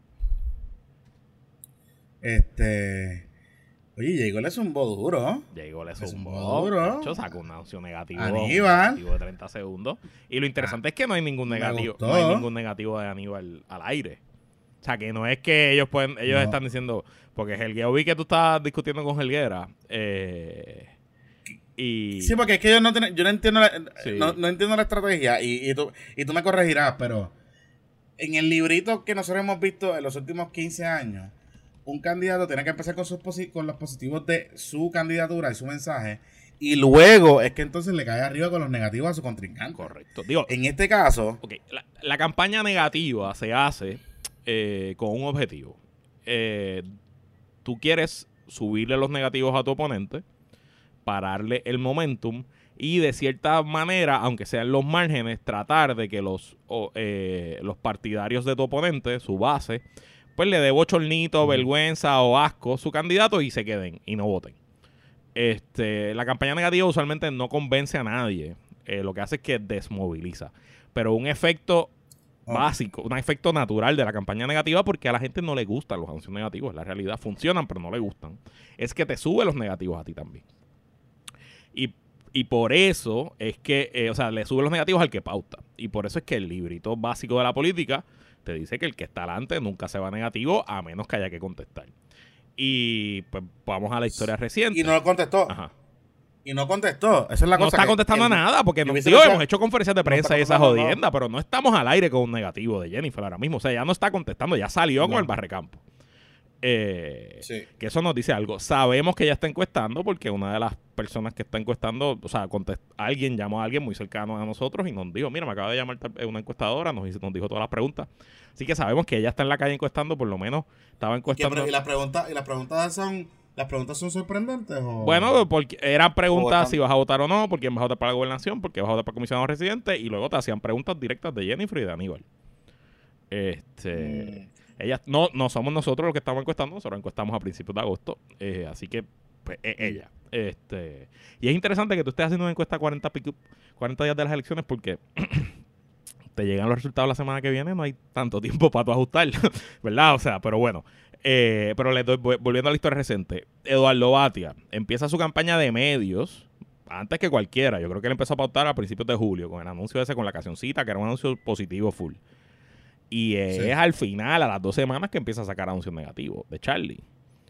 [SPEAKER 4] Este, oye, llegó le zumbó duro.
[SPEAKER 1] Llegó, le
[SPEAKER 4] Le
[SPEAKER 1] zumbó.
[SPEAKER 4] zumbó duro.
[SPEAKER 1] Yo sacó un anuncio negativo,
[SPEAKER 4] Aníbal.
[SPEAKER 1] negativo de treinta segundos. Y lo interesante es que no hay ningún
[SPEAKER 4] Me
[SPEAKER 1] negativo,
[SPEAKER 4] gustó.
[SPEAKER 1] no hay ningún negativo de Aníbal al aire. O sea, que no es que ellos pueden, ellos
[SPEAKER 4] No.
[SPEAKER 1] están diciendo, porque Helguero, vi que tú estás discutiendo con Helguera, eh, y
[SPEAKER 4] Sí, porque es que yo no, tiene- yo no entiendo la,
[SPEAKER 1] Sí.
[SPEAKER 4] no, no entiendo la estrategia y, y, tú, y tú me corregirás, pero en el librito que nosotros hemos visto en los últimos quince años, un candidato tiene que empezar con, sus posi- con los positivos de su candidatura y su mensaje y luego es que entonces le cae arriba con los negativos a su contrincante.
[SPEAKER 1] correcto. Digo,
[SPEAKER 4] En este caso,
[SPEAKER 1] ok, la, la campaña negativa se hace eh, con un objetivo. Eh, tú quieres subirle los negativos a tu oponente, pararle el momentum y de cierta manera, aunque sean los márgenes, tratar de que los, o, eh, los partidarios de tu oponente, su base, pues le dé bochornito, uh-huh. vergüenza o asco su candidato y se queden y no voten. Este, la campaña negativa usualmente no convence a nadie. Eh, lo que hace es que desmoviliza. Pero un efecto oh. básico, un efecto natural de la campaña negativa, porque a la gente no le gustan los anuncios negativos, la realidad, funcionan pero no le gustan, es que te sube los negativos a ti también. Y, y por eso es que, eh, o sea, le sube los negativos al que pauta. Y por eso es que el librito básico de la política te dice que el que está adelante nunca se va negativo a menos que haya que contestar. Y pues vamos a la historia reciente.
[SPEAKER 4] Y no lo contestó. Ajá. Y no contestó. Esa es la
[SPEAKER 1] no
[SPEAKER 4] cosa.
[SPEAKER 1] No está
[SPEAKER 4] que,
[SPEAKER 1] contestando
[SPEAKER 4] que,
[SPEAKER 1] nada, porque no,
[SPEAKER 4] digo,
[SPEAKER 1] hemos hecho conferencias de prensa no y esa jodienda,
[SPEAKER 4] no.
[SPEAKER 1] pero no estamos al aire con un negativo de Jennifer ahora mismo. O sea, ya no está contestando, ya salió no. con el barrecampo. Eh, sí. Que eso nos dice algo. Sabemos que ella está encuestando porque una de las personas que está encuestando, o sea, contest- alguien llamó a alguien muy cercano a nosotros y nos dijo, mira, me acaba de llamar una encuestadora, nos, hizo, nos dijo todas las preguntas. Así que sabemos que ella está en la calle encuestando, por lo menos estaba encuestando.
[SPEAKER 4] ¿Y las preguntas, y las preguntas son... ¿Las preguntas son sorprendentes? ¿O?
[SPEAKER 1] Bueno, porque eran preguntas si vas a votar o no, por quién vas a votar para la gobernación, por qué vas a votar para comisionado residente, y luego te hacían preguntas directas de Jennifer y de Aníbal. Este, mm. Ellas, no, no somos nosotros los que estamos encuestando, nosotros encuestamos a principios de agosto, eh, así que pues, eh, ella. Este, y es interesante que tú estés haciendo una encuesta a cuarenta, cuarenta días de las elecciones porque te llegan los resultados la semana que viene, no hay tanto tiempo para tú ajustar, ¿verdad? O sea, pero bueno. Eh, pero les doy, volviendo a la historia reciente, Eduardo Batia empieza su campaña de medios antes que cualquiera. Yo creo que él empezó a pautar a principios de julio con el anuncio ese, con la cancioncita, que era un anuncio positivo full. Y eh, sí. es al final, a las dos semanas, que empieza a sacar anuncios negativos de Charlie.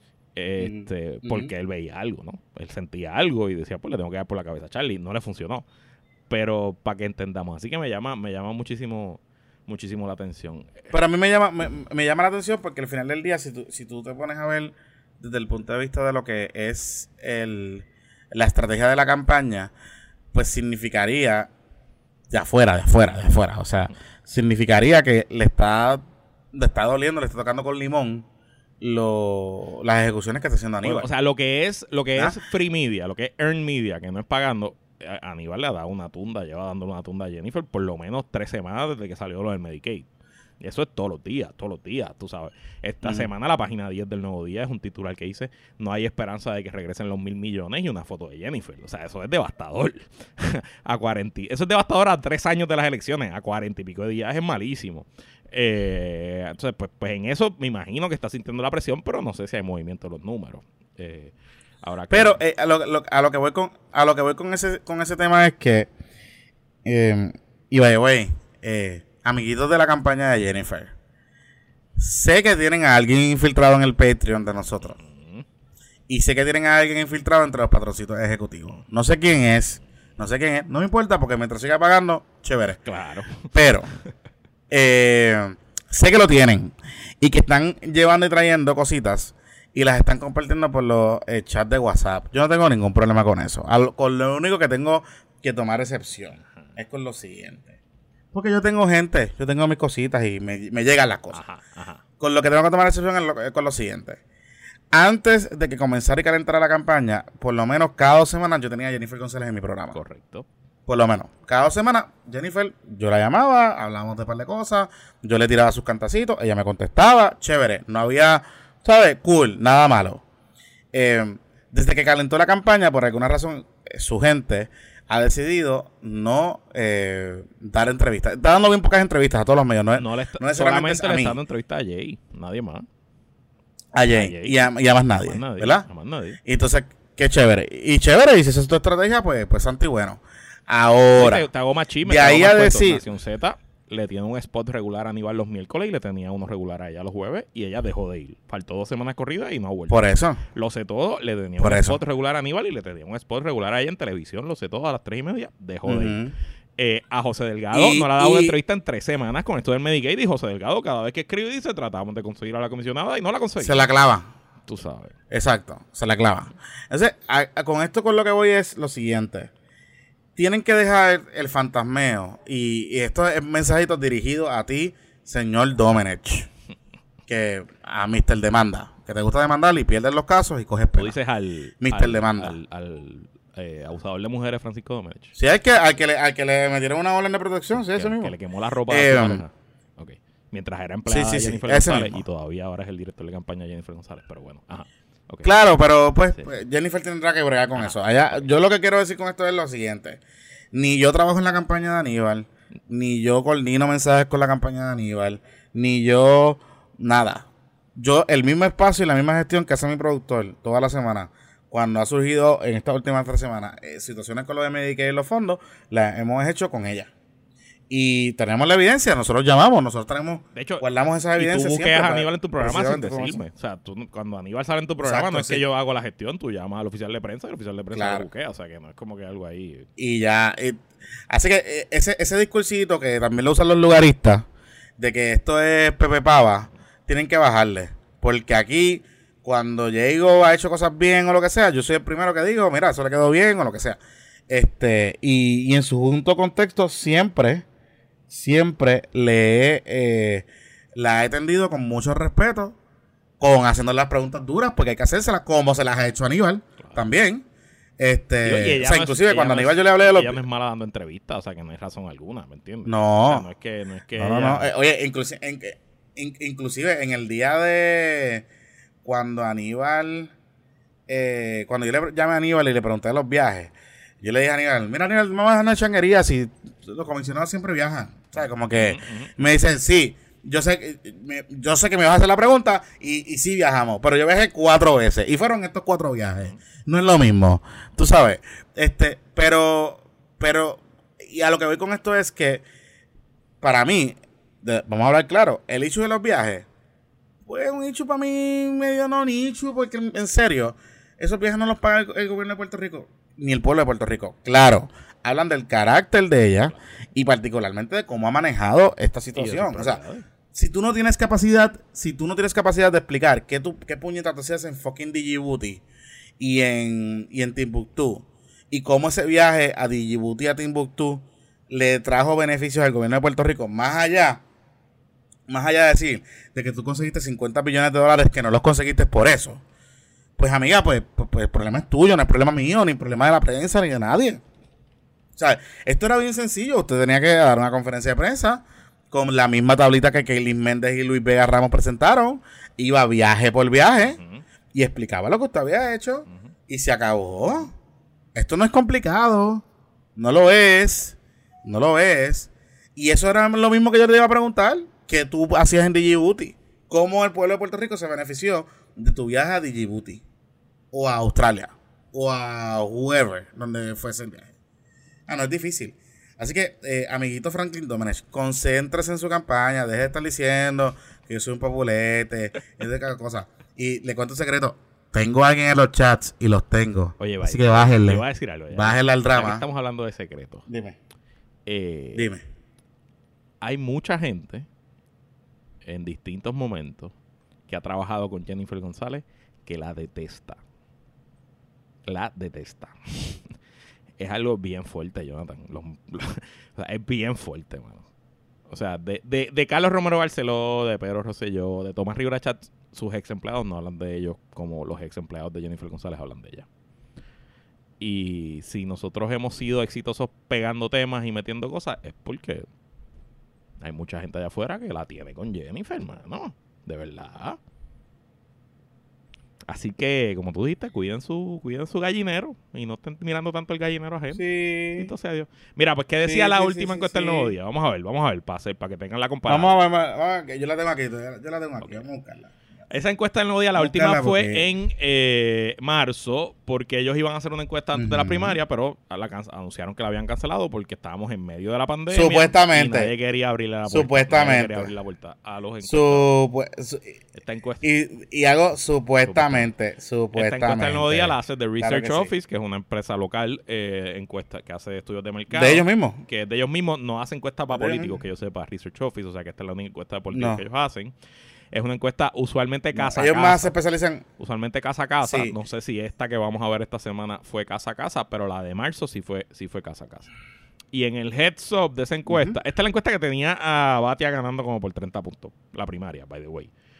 [SPEAKER 1] Este, mm-hmm. Porque él veía algo, ¿no? Él sentía algo y decía, pues le tengo que dar por la cabeza a Charlie. No le funcionó. Pero para que entendamos. Así que me llama, me llama muchísimo... muchísimo la atención.
[SPEAKER 4] Pero a mí me llama me, me llama la atención porque al final del día, si tú, si tú te pones a ver desde el punto de vista de lo que es el la estrategia de la campaña, pues significaría de afuera, de afuera, de afuera. O sea, significaría que le está, le está doliendo, le está tocando con limón lo, las ejecuciones que está haciendo Aníbal.
[SPEAKER 1] Bueno, o sea, lo que es, lo que
[SPEAKER 4] ¿Ah?
[SPEAKER 1] es free media, lo que es earned media, que no es pagando, Aníbal le ha dado una tunda, lleva dándole una tunda a Jennifer por lo menos tres semanas desde que salió lo del Medicaid. Y eso es todos los días, todos los días, tú sabes. Esta uh-huh. semana la página diez del Nuevo Día es un titular que dice, no hay esperanza de que regresen los mil millones y una foto de Jennifer. O sea, eso es devastador. a cuarenta, eso es devastador a tres años de las elecciones, a cuarenta y pico de días es malísimo. Eh, entonces, pues, pues en eso me imagino que está sintiendo la presión, pero no sé si hay movimiento en los números. Eh, Ahora que...
[SPEAKER 4] Pero eh, a, lo, lo, a lo que voy con a lo que voy con ese con ese tema es que eh, y by the way, eh, amiguitos de la campaña de Jennifer, sé que tienen a alguien infiltrado en el Patreon de nosotros uh-huh. y sé que tienen a alguien infiltrado entre los patrocitos ejecutivos. No sé quién es, no sé quién es, no me importa porque mientras siga pagando, chévere.
[SPEAKER 1] Claro.
[SPEAKER 4] Pero eh, sé que lo tienen y que están llevando y trayendo cositas y las están compartiendo por los eh, chats de WhatsApp. Yo no tengo ningún problema con eso. Al, con lo único que tengo que tomar excepción es con lo siguiente. Porque yo tengo gente, yo tengo mis cositas y me, me llegan las cosas. Ajá, ajá. Con lo que tengo que tomar excepción es, lo, es con lo siguiente. Antes de que comenzara y calentara la campaña, por lo menos cada dos semanas yo tenía a Jennifer González en mi programa.
[SPEAKER 1] Correcto.
[SPEAKER 4] Por lo menos. Cada dos semanas, Jennifer, yo la llamaba, hablábamos de un par de cosas, yo le tiraba sus cantacitos, ella me contestaba, chévere. No había... ¿Sabes? Cool, nada malo. Eh, desde que calentó la campaña, por alguna razón, eh, su gente ha decidido no eh, dar entrevistas. Está dando bien pocas entrevistas a todos los medios. No,
[SPEAKER 1] no, le está,
[SPEAKER 4] no necesariamente
[SPEAKER 1] solamente le está dando entrevistas a Jay, nadie más.
[SPEAKER 4] A Jay, a Jay. Y, a, y a más nadie, a más nadie, ¿verdad?
[SPEAKER 1] A más nadie.
[SPEAKER 4] Y entonces, qué chévere. Y chévere, y si esa es tu estrategia, pues, pues santo y bueno. Ahora,
[SPEAKER 1] te, te hago más chisme.
[SPEAKER 4] De ahí a decir...
[SPEAKER 1] Nación Z le tiene un spot regular a Aníbal los miércoles y le tenía uno regular a ella los jueves y ella dejó de ir. Faltó dos semanas corridas y no ha vuelto.
[SPEAKER 4] Por eso.
[SPEAKER 1] Lo sé todo, le tenía
[SPEAKER 4] Por
[SPEAKER 1] un
[SPEAKER 4] eso.
[SPEAKER 1] spot regular a Aníbal y le tenía un spot regular a ella en televisión. Lo sé todo a las tres y media, dejó uh-huh. de ir. Eh, a José Delgado y, no le ha dado y... una entrevista en tres semanas con esto del Medicaid y José Delgado cada vez que escribe dice tratamos de conseguir a la comisionada y no la conseguimos.
[SPEAKER 4] Se la clava.
[SPEAKER 1] Tú sabes.
[SPEAKER 4] Exacto, se la clava. Entonces, a, a, con esto con lo que voy es lo siguiente. Tienen que dejar el fantasmeo y, y estos mensajitos dirigidos a ti, señor Domenech. que a mister Demanda, que te gusta demandar y pierdes los casos y coges
[SPEAKER 1] Tú
[SPEAKER 4] pena.
[SPEAKER 1] dices al...
[SPEAKER 4] mister
[SPEAKER 1] al-
[SPEAKER 4] Demanda.
[SPEAKER 1] Al, al, eh, abusador de mujeres, Francisco Domenech.
[SPEAKER 4] Si es que al que le, al que le metieron una orden de protección, sí,
[SPEAKER 1] que,
[SPEAKER 4] eso mismo.
[SPEAKER 1] que le quemó la ropa
[SPEAKER 4] Eh,
[SPEAKER 1] a su pareja. Ok. Mientras era empleada
[SPEAKER 4] sí, sí,
[SPEAKER 1] de
[SPEAKER 4] sí,
[SPEAKER 1] Jennifer
[SPEAKER 4] ese
[SPEAKER 1] González
[SPEAKER 4] mismo.
[SPEAKER 1] y todavía ahora es el director de campaña de Jennifer González, pero bueno, ajá. Okay.
[SPEAKER 4] Claro, pero pues,
[SPEAKER 1] Sí.
[SPEAKER 4] pues, Jennifer tendrá que bregar con eso. Allá, yo lo que quiero decir con esto es lo siguiente. Ni yo trabajo en la campaña de Aníbal, ni yo coordino mensajes con la campaña de Aníbal, ni yo nada. Yo, el mismo espacio y la misma gestión que hace mi productor toda la semana, cuando ha surgido en estas últimas tres semanas eh, situaciones con lo de Medicaid y los fondos, las hemos hecho con ella. Y tenemos la evidencia, nosotros llamamos, nosotros tenemos,
[SPEAKER 1] De hecho,
[SPEAKER 4] guardamos esas
[SPEAKER 1] y tú
[SPEAKER 4] evidencias.
[SPEAKER 1] buqueas
[SPEAKER 4] siempre
[SPEAKER 1] a
[SPEAKER 4] para-
[SPEAKER 1] Aníbal en tu programa sin
[SPEAKER 4] precisamente
[SPEAKER 1] decirme. O sea, tú, cuando Aníbal sale en tu programa,
[SPEAKER 4] Exacto,
[SPEAKER 1] no es
[SPEAKER 4] sí.
[SPEAKER 1] que yo hago la gestión, tú llamas al oficial de prensa y el oficial de prensa
[SPEAKER 4] Claro.
[SPEAKER 1] lo buquea. O sea, que no es como que algo ahí...
[SPEAKER 4] Y ya. eh, así que eh, ese, ese discursito que también lo usan los lugaristas, de que esto es Pepe Pava, tienen que bajarle. Porque aquí, cuando Diego ha hecho cosas bien o lo que sea, yo soy el primero que digo, mira, eso le quedó bien o lo que sea. Este, y, y en su junto contexto, siempre, siempre le he, eh, la he tendido con mucho respeto, con haciendo las preguntas duras, porque hay que hacérselas como se las ha hecho Aníbal también. Este,
[SPEAKER 1] Digo, y ella
[SPEAKER 4] o sea,
[SPEAKER 1] no es-
[SPEAKER 4] inclusive
[SPEAKER 1] ella
[SPEAKER 4] cuando
[SPEAKER 1] no
[SPEAKER 4] Aníbal
[SPEAKER 1] es-
[SPEAKER 4] yo le hablé de los...
[SPEAKER 1] Ella no es mala dando entrevistas, o sea, que no hay razón alguna, ¿me entiendes?
[SPEAKER 4] No.
[SPEAKER 1] O sea, no es que... No, es que
[SPEAKER 4] No, no,
[SPEAKER 1] ella-
[SPEAKER 4] no. Eh, oye, inclusive en, in- inclusive en el día de cuando Aníbal, eh, cuando yo le llamé a Aníbal y le pregunté de los viajes, yo le dije a Aníbal, mira Aníbal, no vas a una changuería si los comisionados siempre viajan. O sea, como que
[SPEAKER 1] Ujú, ujú.
[SPEAKER 4] me dicen, sí, yo sé, que- me- yo sé que me vas a hacer la pregunta y, y sí viajamos, pero yo viajé cuatro veces y fueron estos cuatro viajes. No es lo mismo, tú sabes. Este, pero, pero, y a lo que voy con esto es que, para mí, de- vamos a hablar claro, el issue de los viajes, pues un issue para mí medio no un issue, porque en serio, esos viajes no los paga el, el gobierno de Puerto Rico, ni el pueblo de Puerto Rico. Claro, hablan del carácter de ella y particularmente de cómo ha manejado esta
[SPEAKER 1] Y de
[SPEAKER 4] situación.
[SPEAKER 1] sus
[SPEAKER 4] O sea,
[SPEAKER 1] prioridades.
[SPEAKER 4] si tú no tienes capacidad, si tú no tienes capacidad de explicar qué, tú, qué puñetas tú hacías en fucking Djibouti y en, y en Timbuktu, y cómo ese viaje a Djibouti y a Timbuktu le trajo beneficios al gobierno de Puerto Rico, más allá, más allá de decir de que tú conseguiste cincuenta billones de dólares que no los conseguiste por eso, pues amiga, pues, pues, pues el problema es tuyo, no es problema mío, ni problema de la prensa, ni de nadie. O sea, esto era bien sencillo, usted tenía que dar una conferencia de prensa con la misma tablita que Kaylin Méndez y Luis Vega Ramos presentaron, iba viaje por viaje
[SPEAKER 1] Ujú,
[SPEAKER 4] y explicaba lo que usted había hecho
[SPEAKER 1] ujú.
[SPEAKER 4] y se acabó. Esto no es complicado, no lo es, no lo es. Y eso era lo mismo que yo te iba a preguntar, que tú hacías en Djibouti. ¿Cómo el pueblo de Puerto Rico se benefició de tu viaje a Djibouti? O a Australia, o a whoever, donde fuese el viaje. Ah, no es difícil. Así que, eh, amiguito Franklin Domenech, concéntrese en su campaña, deje de estar diciendo que yo soy un populete, y de cada cosa. Y le cuento un secreto, tengo a alguien en los chats y los tengo.
[SPEAKER 1] Oye,
[SPEAKER 4] así
[SPEAKER 1] vaya,
[SPEAKER 4] que bájenle.
[SPEAKER 1] Te voy a decir algo. ya.
[SPEAKER 4] Bájenle al
[SPEAKER 1] Ya que
[SPEAKER 4] drama.
[SPEAKER 1] estamos hablando de secretos.
[SPEAKER 4] Dime,
[SPEAKER 1] Eh,
[SPEAKER 4] dime.
[SPEAKER 1] Hay mucha gente en distintos momentos que ha trabajado con Jennifer González que la detesta. La detesta. Es algo bien fuerte, Jonathan. Los- los- o sea, es bien fuerte, mano. O sea, de, de, de Carlos Romero Barceló, de Pedro Rosselló, de Tomás Rivera Chat, sus ex empleados no hablan de ellos como los ex empleados de Jennifer González hablan de ella. Y si nosotros hemos sido exitosos pegando temas y metiendo cosas, es porque hay mucha gente allá afuera que la tiene con Jennifer, mano. De verdad. Así que, como tú dijiste, cuiden su, cuiden su gallinero y no estén mirando tanto el gallinero ajeno.
[SPEAKER 4] Sí.
[SPEAKER 1] Bendito sea Dios. Mira, pues, ¿qué decía
[SPEAKER 4] Sí,
[SPEAKER 1] la
[SPEAKER 4] sí,
[SPEAKER 1] última
[SPEAKER 4] sí,
[SPEAKER 1] encuesta
[SPEAKER 4] sí,
[SPEAKER 1] del nuevo
[SPEAKER 4] sí.
[SPEAKER 1] día? Vamos a ver, vamos a ver, para, hacer, para que tengan la comparación.
[SPEAKER 4] Vamos a ver, vamos a ver, que yo la tengo aquí, yo la tengo aquí, vamos a buscarla.
[SPEAKER 1] Esa encuesta del nuevo día, la
[SPEAKER 4] Búscala
[SPEAKER 1] última fue
[SPEAKER 4] porque-
[SPEAKER 1] en eh, marzo, porque ellos iban a hacer una encuesta antes de la
[SPEAKER 4] Ujú.
[SPEAKER 1] primaria, pero a la can- anunciaron que la habían cancelado porque estábamos en medio de la pandemia.
[SPEAKER 4] Supuestamente.
[SPEAKER 1] Y nadie quería abrirle la puerta.
[SPEAKER 4] Supuestamente.
[SPEAKER 1] Nadie quería abrir la puerta a los encuestados.
[SPEAKER 4] Supu- su-
[SPEAKER 1] Esta encuesta,
[SPEAKER 4] y, y hago supuestamente,
[SPEAKER 1] esta
[SPEAKER 4] supuestamente.
[SPEAKER 1] encuesta del nuevo día la hace The Research
[SPEAKER 4] que sí.
[SPEAKER 1] Office, que es una empresa local eh, encuesta que hace estudios de mercado.
[SPEAKER 4] De ellos mismos.
[SPEAKER 1] Que de ellos mismos no hacen encuestas para
[SPEAKER 4] De ellos
[SPEAKER 1] políticos,
[SPEAKER 4] mismos.
[SPEAKER 1] que yo sepa, Research Office, o sea que esta es la única encuesta de políticos
[SPEAKER 4] No.
[SPEAKER 1] que ellos hacen. Es una encuesta usualmente casa
[SPEAKER 4] Ellos
[SPEAKER 1] a
[SPEAKER 4] más se
[SPEAKER 1] casa.
[SPEAKER 4] especializan.
[SPEAKER 1] Usualmente casa a casa.
[SPEAKER 4] Sí.
[SPEAKER 1] No sé si esta que vamos a ver esta semana fue casa a casa, pero la de marzo sí fue, sí fue casa a casa. Y en el heads up de esa encuesta, esta es la encuesta que tenía a Batia ganando como por treinta puntos, la primaria, by the way.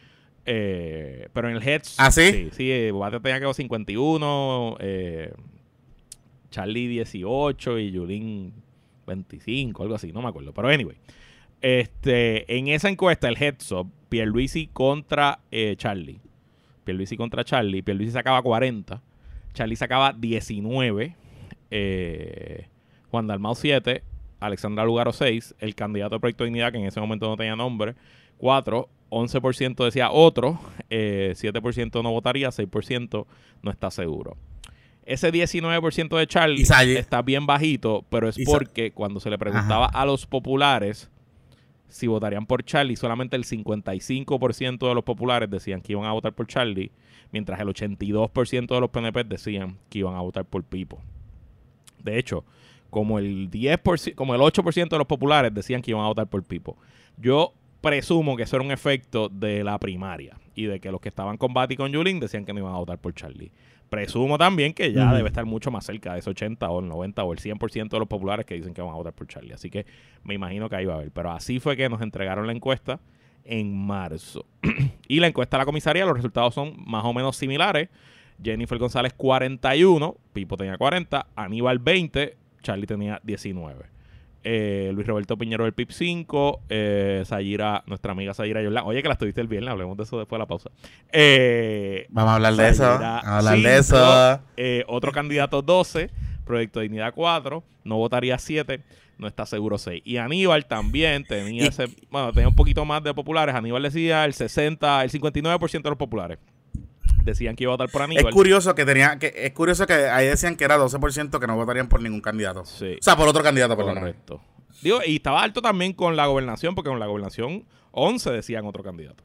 [SPEAKER 1] Eh, pero en el Heads...
[SPEAKER 4] ¿Ah, sí?
[SPEAKER 1] Sí, sí eh, Bate tenía que cincuenta y uno, eh, Charlie dieciocho y Yulín veinticinco, algo así, no me acuerdo. Pero anyway, este, en esa encuesta, el Heads Up, Pierluisi contra eh, Charlie. Pierluisi contra Charlie. Pierluisi sacaba cuarenta. Charlie sacaba diecinueve. Eh, Juan Dalmau siete. Alexandra Lugaro seis. El candidato de Proyecto de Dignidad, que en ese momento no tenía nombre, cuatro. once por ciento decía otro. Eh, siete por ciento no votaría. seis por ciento no está seguro. Ese diecinueve por ciento de Charlie está bien bajito, pero es porque cuando se le preguntaba Ajá. a los populares si votarían por Charlie, solamente el cincuenta y cinco por ciento de los populares decían que iban a votar por Charlie, mientras el ochenta y dos por ciento de los P N P decían que iban a votar por Pipo. De hecho, como el diez por ciento, como el ocho por ciento de los populares decían que iban a votar por Pipo. Yo presumo que eso era un efecto de la primaria y de que los que estaban con Bati y con Yulín decían que no iban a votar por Charlie. Presumo también que ya uh-huh. debe estar mucho más cerca de ese ochenta o el noventa o el cien por ciento de los populares que dicen que van a votar por Charlie. Así que me imagino que ahí va a haber. Pero así fue que nos entregaron la encuesta en marzo. Y la encuesta de la comisaría, los resultados son más o menos similares. Jennifer González cuarenta y uno, Pipo tenía cuarenta, Aníbal veinte, Charlie tenía diecinueve. Eh, Luis Roberto Piñero del P I B cinco, eh, Sayira, nuestra amiga Sayira Yorlán. Oye, que la estuviste el viernes, hablemos de eso después de la pausa. Eh,
[SPEAKER 4] Vamos a hablar Sayira, de eso. Vamos a hablar cinco, de eso.
[SPEAKER 1] Eh, otro candidato doce, Proyecto de Dignidad cuatro, no votaría siete, no está seguro seis. Y Aníbal también tenía ese, bueno, tenía un poquito más de populares. Aníbal decía el sesenta, el cincuenta y nueve por ciento de los populares decían que iba a votar por Aníbal.
[SPEAKER 4] Es curioso que tenía, que es curioso que ahí decían que era doce por ciento que no votarían por ningún candidato. Sí. O sea, por otro candidato, perdón.
[SPEAKER 1] Correcto. Digo, y estaba alto también con la gobernación, porque con la gobernación once decían otro candidato.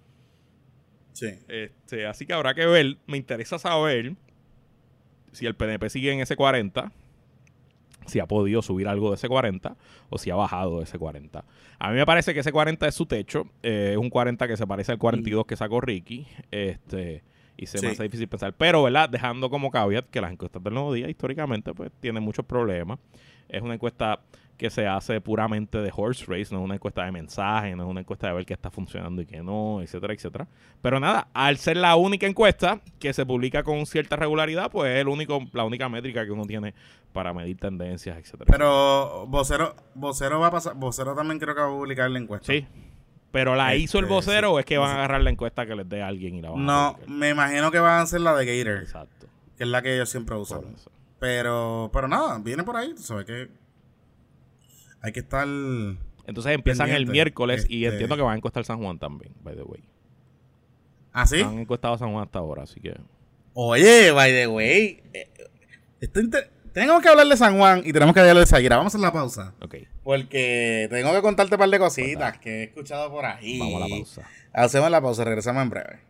[SPEAKER 4] Sí.
[SPEAKER 1] Este, así que habrá que ver. Me interesa saber si el P N P sigue en ese cuarenta, si ha podido subir algo de ese cuarenta o si ha bajado de ese cuarenta. A mí me parece que ese cuarenta es su techo. Eh, es un cuarenta que se parece al cuarenta y dos que sacó Ricky. Este... Y se sí. me hace difícil pensar. Pero, ¿verdad? Dejando como caveat que las encuestas del Nuevo Día, históricamente, pues, tienen muchos problemas. Es una encuesta que se hace puramente de horse race, no es una encuesta de mensaje, no es una encuesta de ver qué está funcionando y qué no, etcétera, etcétera. Pero nada, al ser la única encuesta que se publica con cierta regularidad, pues es el único, la única métrica que uno tiene para medir tendencias, etcétera.
[SPEAKER 4] Pero Vocero, Vocero va a pasar, Vocero también creo que va a publicar la encuesta.
[SPEAKER 1] Sí. ¿Pero la este, hizo el vocero sí, o es que van a agarrar la encuesta que les dé a alguien y la van
[SPEAKER 4] no,
[SPEAKER 1] a publicar?
[SPEAKER 4] Me imagino que van a hacer la de Gator.
[SPEAKER 1] Exacto.
[SPEAKER 4] Que es la que ellos siempre usan. Pero, pero nada, viene por ahí. Tú sabes que hay que estar...
[SPEAKER 1] Entonces empiezan pendiente. El miércoles este... y entiendo que van a encuestar San Juan también, by the way.
[SPEAKER 4] ¿Ah, sí?
[SPEAKER 1] Han encuestado San Juan hasta ahora, así que...
[SPEAKER 4] Oye, by the way, esto inter... tenemos que hablar de San Juan y tenemos que hablar de Sayira. Vamos a hacer la pausa.
[SPEAKER 1] Ok.
[SPEAKER 4] Porque tengo que contarte un par de cositas pues que he escuchado por ahí.
[SPEAKER 1] Vamos a la pausa.
[SPEAKER 4] Hacemos la pausa, regresamos en breve.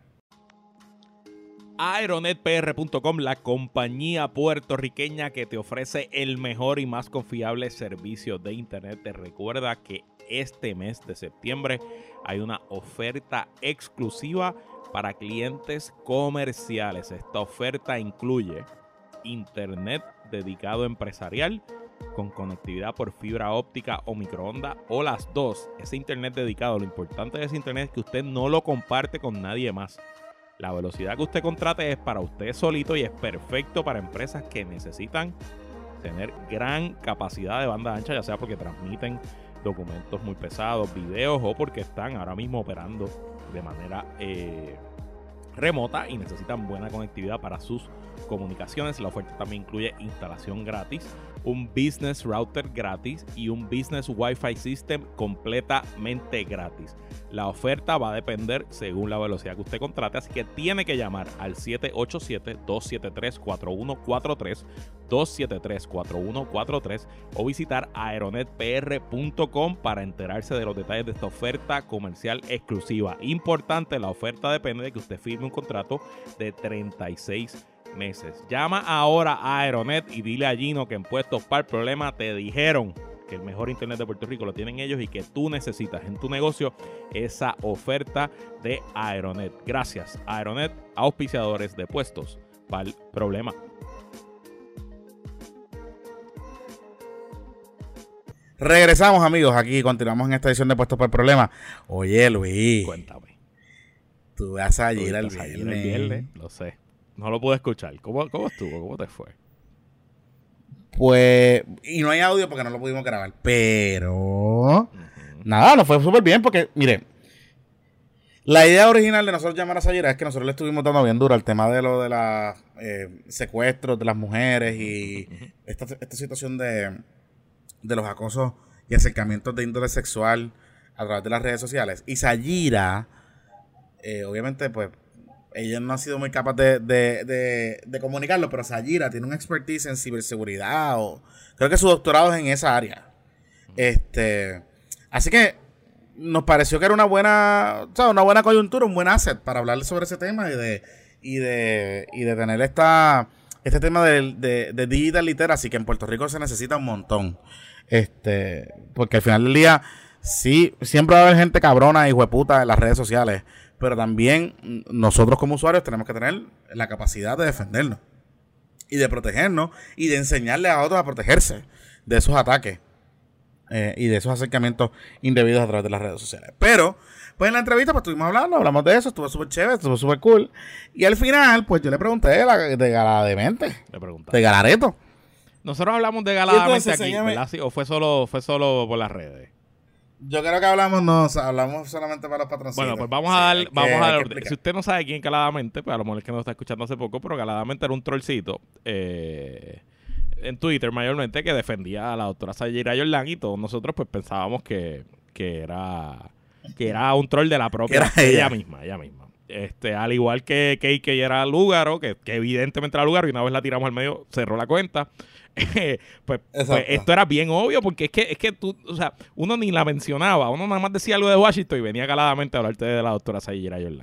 [SPEAKER 1] Aeronet P R punto com, la compañía puertorriqueña que te ofrece el mejor y más confiable servicio de internet. Te recuerda que este mes de septiembre hay una oferta exclusiva para clientes comerciales. Esta oferta incluye internet dedicado empresarial con conectividad por fibra óptica o microondas o las dos. Ese internet dedicado, lo importante de ese internet es que usted no lo comparte con nadie más. La velocidad que usted contrate es para usted solito y es perfecto para empresas que necesitan tener gran capacidad de banda ancha, ya sea porque transmiten documentos muy pesados, videos o porque están ahora mismo operando de manera eh, remota y necesitan buena conectividad para sus comunicaciones. La oferta también incluye instalación gratis, un business router gratis y un business Wi-Fi system completamente gratis. La oferta va a depender según la velocidad que usted contrate, así que tiene que llamar al siete ocho siete, dos siete tres, cuatro uno cuatro tres, dos siete tres, cuatro uno cuatro tres o visitar aeronet p r punto com para enterarse de los detalles de esta oferta comercial exclusiva. Importante, la oferta depende de que usted firme un contrato de treinta y seis meses. Llama ahora a Aeronet y dile a Gino que en Puestos para el Problema te dijeron que el mejor internet de Puerto Rico lo tienen ellos y que tú necesitas en tu negocio esa oferta de Aeronet. Gracias a Aeronet, auspiciadores de Puestos para el Problema.
[SPEAKER 4] Regresamos, amigos, aquí continuamos en esta edición de Puestos para el Problema. Oye, Luis,
[SPEAKER 1] cuéntame.
[SPEAKER 4] Tuve a Sayira el
[SPEAKER 1] Tuviste a
[SPEAKER 4] viernes.
[SPEAKER 1] Sayira el viernes, lo sé. No lo pude escuchar. ¿Cómo, cómo estuvo? ¿Cómo te fue?
[SPEAKER 4] Pues, y no hay audio porque no lo pudimos grabar, pero
[SPEAKER 1] Ujú.
[SPEAKER 4] nada, nos fue súper bien porque, mire, la idea original de nosotros llamar a Sayira es que nosotros le estuvimos dando bien duro al tema de lo de los eh, secuestros de las mujeres y esta, esta situación de, de los acosos y acercamientos de índole sexual a través de las redes sociales. Y Sayira, eh, obviamente, pues, ella no ha sido muy capaz de, de, de, de comunicarlo, pero Sayira tiene un expertise en ciberseguridad o creo que su doctorado es en esa área. Este, así que nos pareció que era una buena, o sea, una buena coyuntura, un buen asset para hablar sobre ese tema y de y de y de tener esta este tema de, de, de digital literacy que en Puerto Rico se necesita un montón. Este, porque al final del día sí, siempre va a haber gente cabrona y hueputa en las redes sociales, pero también nosotros como usuarios tenemos que tener la capacidad de defendernos y de protegernos y de enseñarle a otros a protegerse de esos ataques eh, y de esos acercamientos indebidos a través de las redes sociales. Pero, pues en la entrevista pues estuvimos hablando, hablamos de eso, estuvo súper chévere, estuvo súper cool. Y al final, pues yo le pregunté de, la, de Galademente,
[SPEAKER 1] Le preguntaba.
[SPEAKER 4] de Galareto.
[SPEAKER 1] Nosotros hablamos de Galadamente
[SPEAKER 4] entonces,
[SPEAKER 1] aquí,
[SPEAKER 4] señame-
[SPEAKER 1] ¿verdad? Sí, ¿o fue solo, fue solo por las redes?
[SPEAKER 4] Yo creo que hablamos, no, o sea, hablamos solamente para los patroncitos.
[SPEAKER 1] Bueno, pues vamos
[SPEAKER 4] Sí,
[SPEAKER 1] a dar,
[SPEAKER 4] hay que-
[SPEAKER 1] vamos a
[SPEAKER 4] hay
[SPEAKER 1] dar
[SPEAKER 4] que
[SPEAKER 1] orden.
[SPEAKER 4] explicar.
[SPEAKER 1] Si usted no sabe quién es Galadamente, pues a lo mejor es que nos está escuchando hace poco, pero Galadamente era un trollcito eh, en Twitter mayormente que defendía a la doctora Sayira Jordan y todos nosotros pues pensábamos que, que era que era un troll de la propia
[SPEAKER 4] Que era
[SPEAKER 1] ella
[SPEAKER 4] ella.
[SPEAKER 1] misma, ella misma. Este, al igual que K K era Lúgaro, que, que evidentemente era Lúgaro y una vez la tiramos al medio, cerró la cuenta. pues, pues
[SPEAKER 4] Exacto.
[SPEAKER 1] esto era bien obvio porque es que es que tú, o sea, uno ni la mencionaba, uno nada más decía algo de Washington y venía caladamente a hablarte de la doctora Sayira Jordan.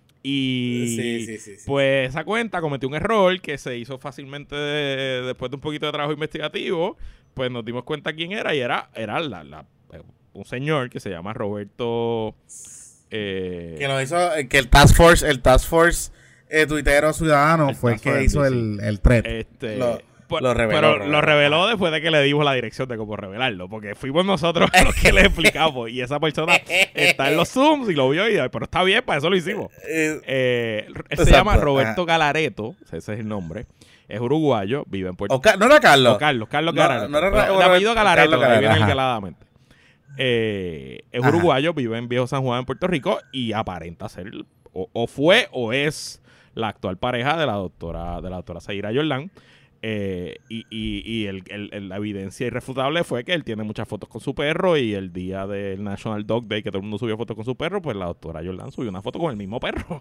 [SPEAKER 1] Y
[SPEAKER 4] Sí, sí, sí, sí.
[SPEAKER 1] pues esa cuenta cometió un error que se hizo fácilmente de- después de un poquito de trabajo investigativo, pues nos dimos cuenta quién era y era, era la, la- un señor que se llama Roberto eh,
[SPEAKER 4] Que lo hizo, eh, que el Task Force, el Task Force eh, tuitero ciudadano
[SPEAKER 1] El
[SPEAKER 4] fue el
[SPEAKER 1] Task
[SPEAKER 4] que
[SPEAKER 1] Force,
[SPEAKER 4] hizo
[SPEAKER 1] sí.
[SPEAKER 4] el, el thread.
[SPEAKER 1] Este,
[SPEAKER 4] Lo-
[SPEAKER 1] pues,
[SPEAKER 4] lo reveló,
[SPEAKER 1] pero
[SPEAKER 4] reveló.
[SPEAKER 1] lo reveló después de que le dimos la dirección de cómo revelarlo, porque fuimos nosotros los que le explicamos y esa persona está en los Zooms y lo vio y pero está bien, para eso lo hicimos.
[SPEAKER 4] Eh,
[SPEAKER 1] Eh, él se
[SPEAKER 4] Exacto,
[SPEAKER 1] llama Roberto
[SPEAKER 4] ajá.
[SPEAKER 1] Galareto, ese es el nombre. Es uruguayo, vive en Puerto
[SPEAKER 4] o Ca- no era Carlos.
[SPEAKER 1] o Carlos, Carlos
[SPEAKER 4] No,
[SPEAKER 1] Galareto.
[SPEAKER 4] no era
[SPEAKER 1] Pero
[SPEAKER 4] Ra-
[SPEAKER 1] de apellido
[SPEAKER 4] Carlos
[SPEAKER 1] Galareto, de ahí
[SPEAKER 4] Galareto,
[SPEAKER 1] viene el
[SPEAKER 4] ajá.
[SPEAKER 1] Galadamente. Eh, es
[SPEAKER 4] Ajá.
[SPEAKER 1] uruguayo, vive en Viejo San Juan, en Puerto Rico, y aparenta ser, o, o fue o es la actual pareja de la doctora, de la doctora Sayira Jordan. Eh, y y, y el, el- el- la evidencia irrefutable fue que él tiene muchas fotos con su perro y el día del National Dog Day que todo el mundo subió fotos con su perro, pues la doctora Jordan subió una foto con el mismo perro.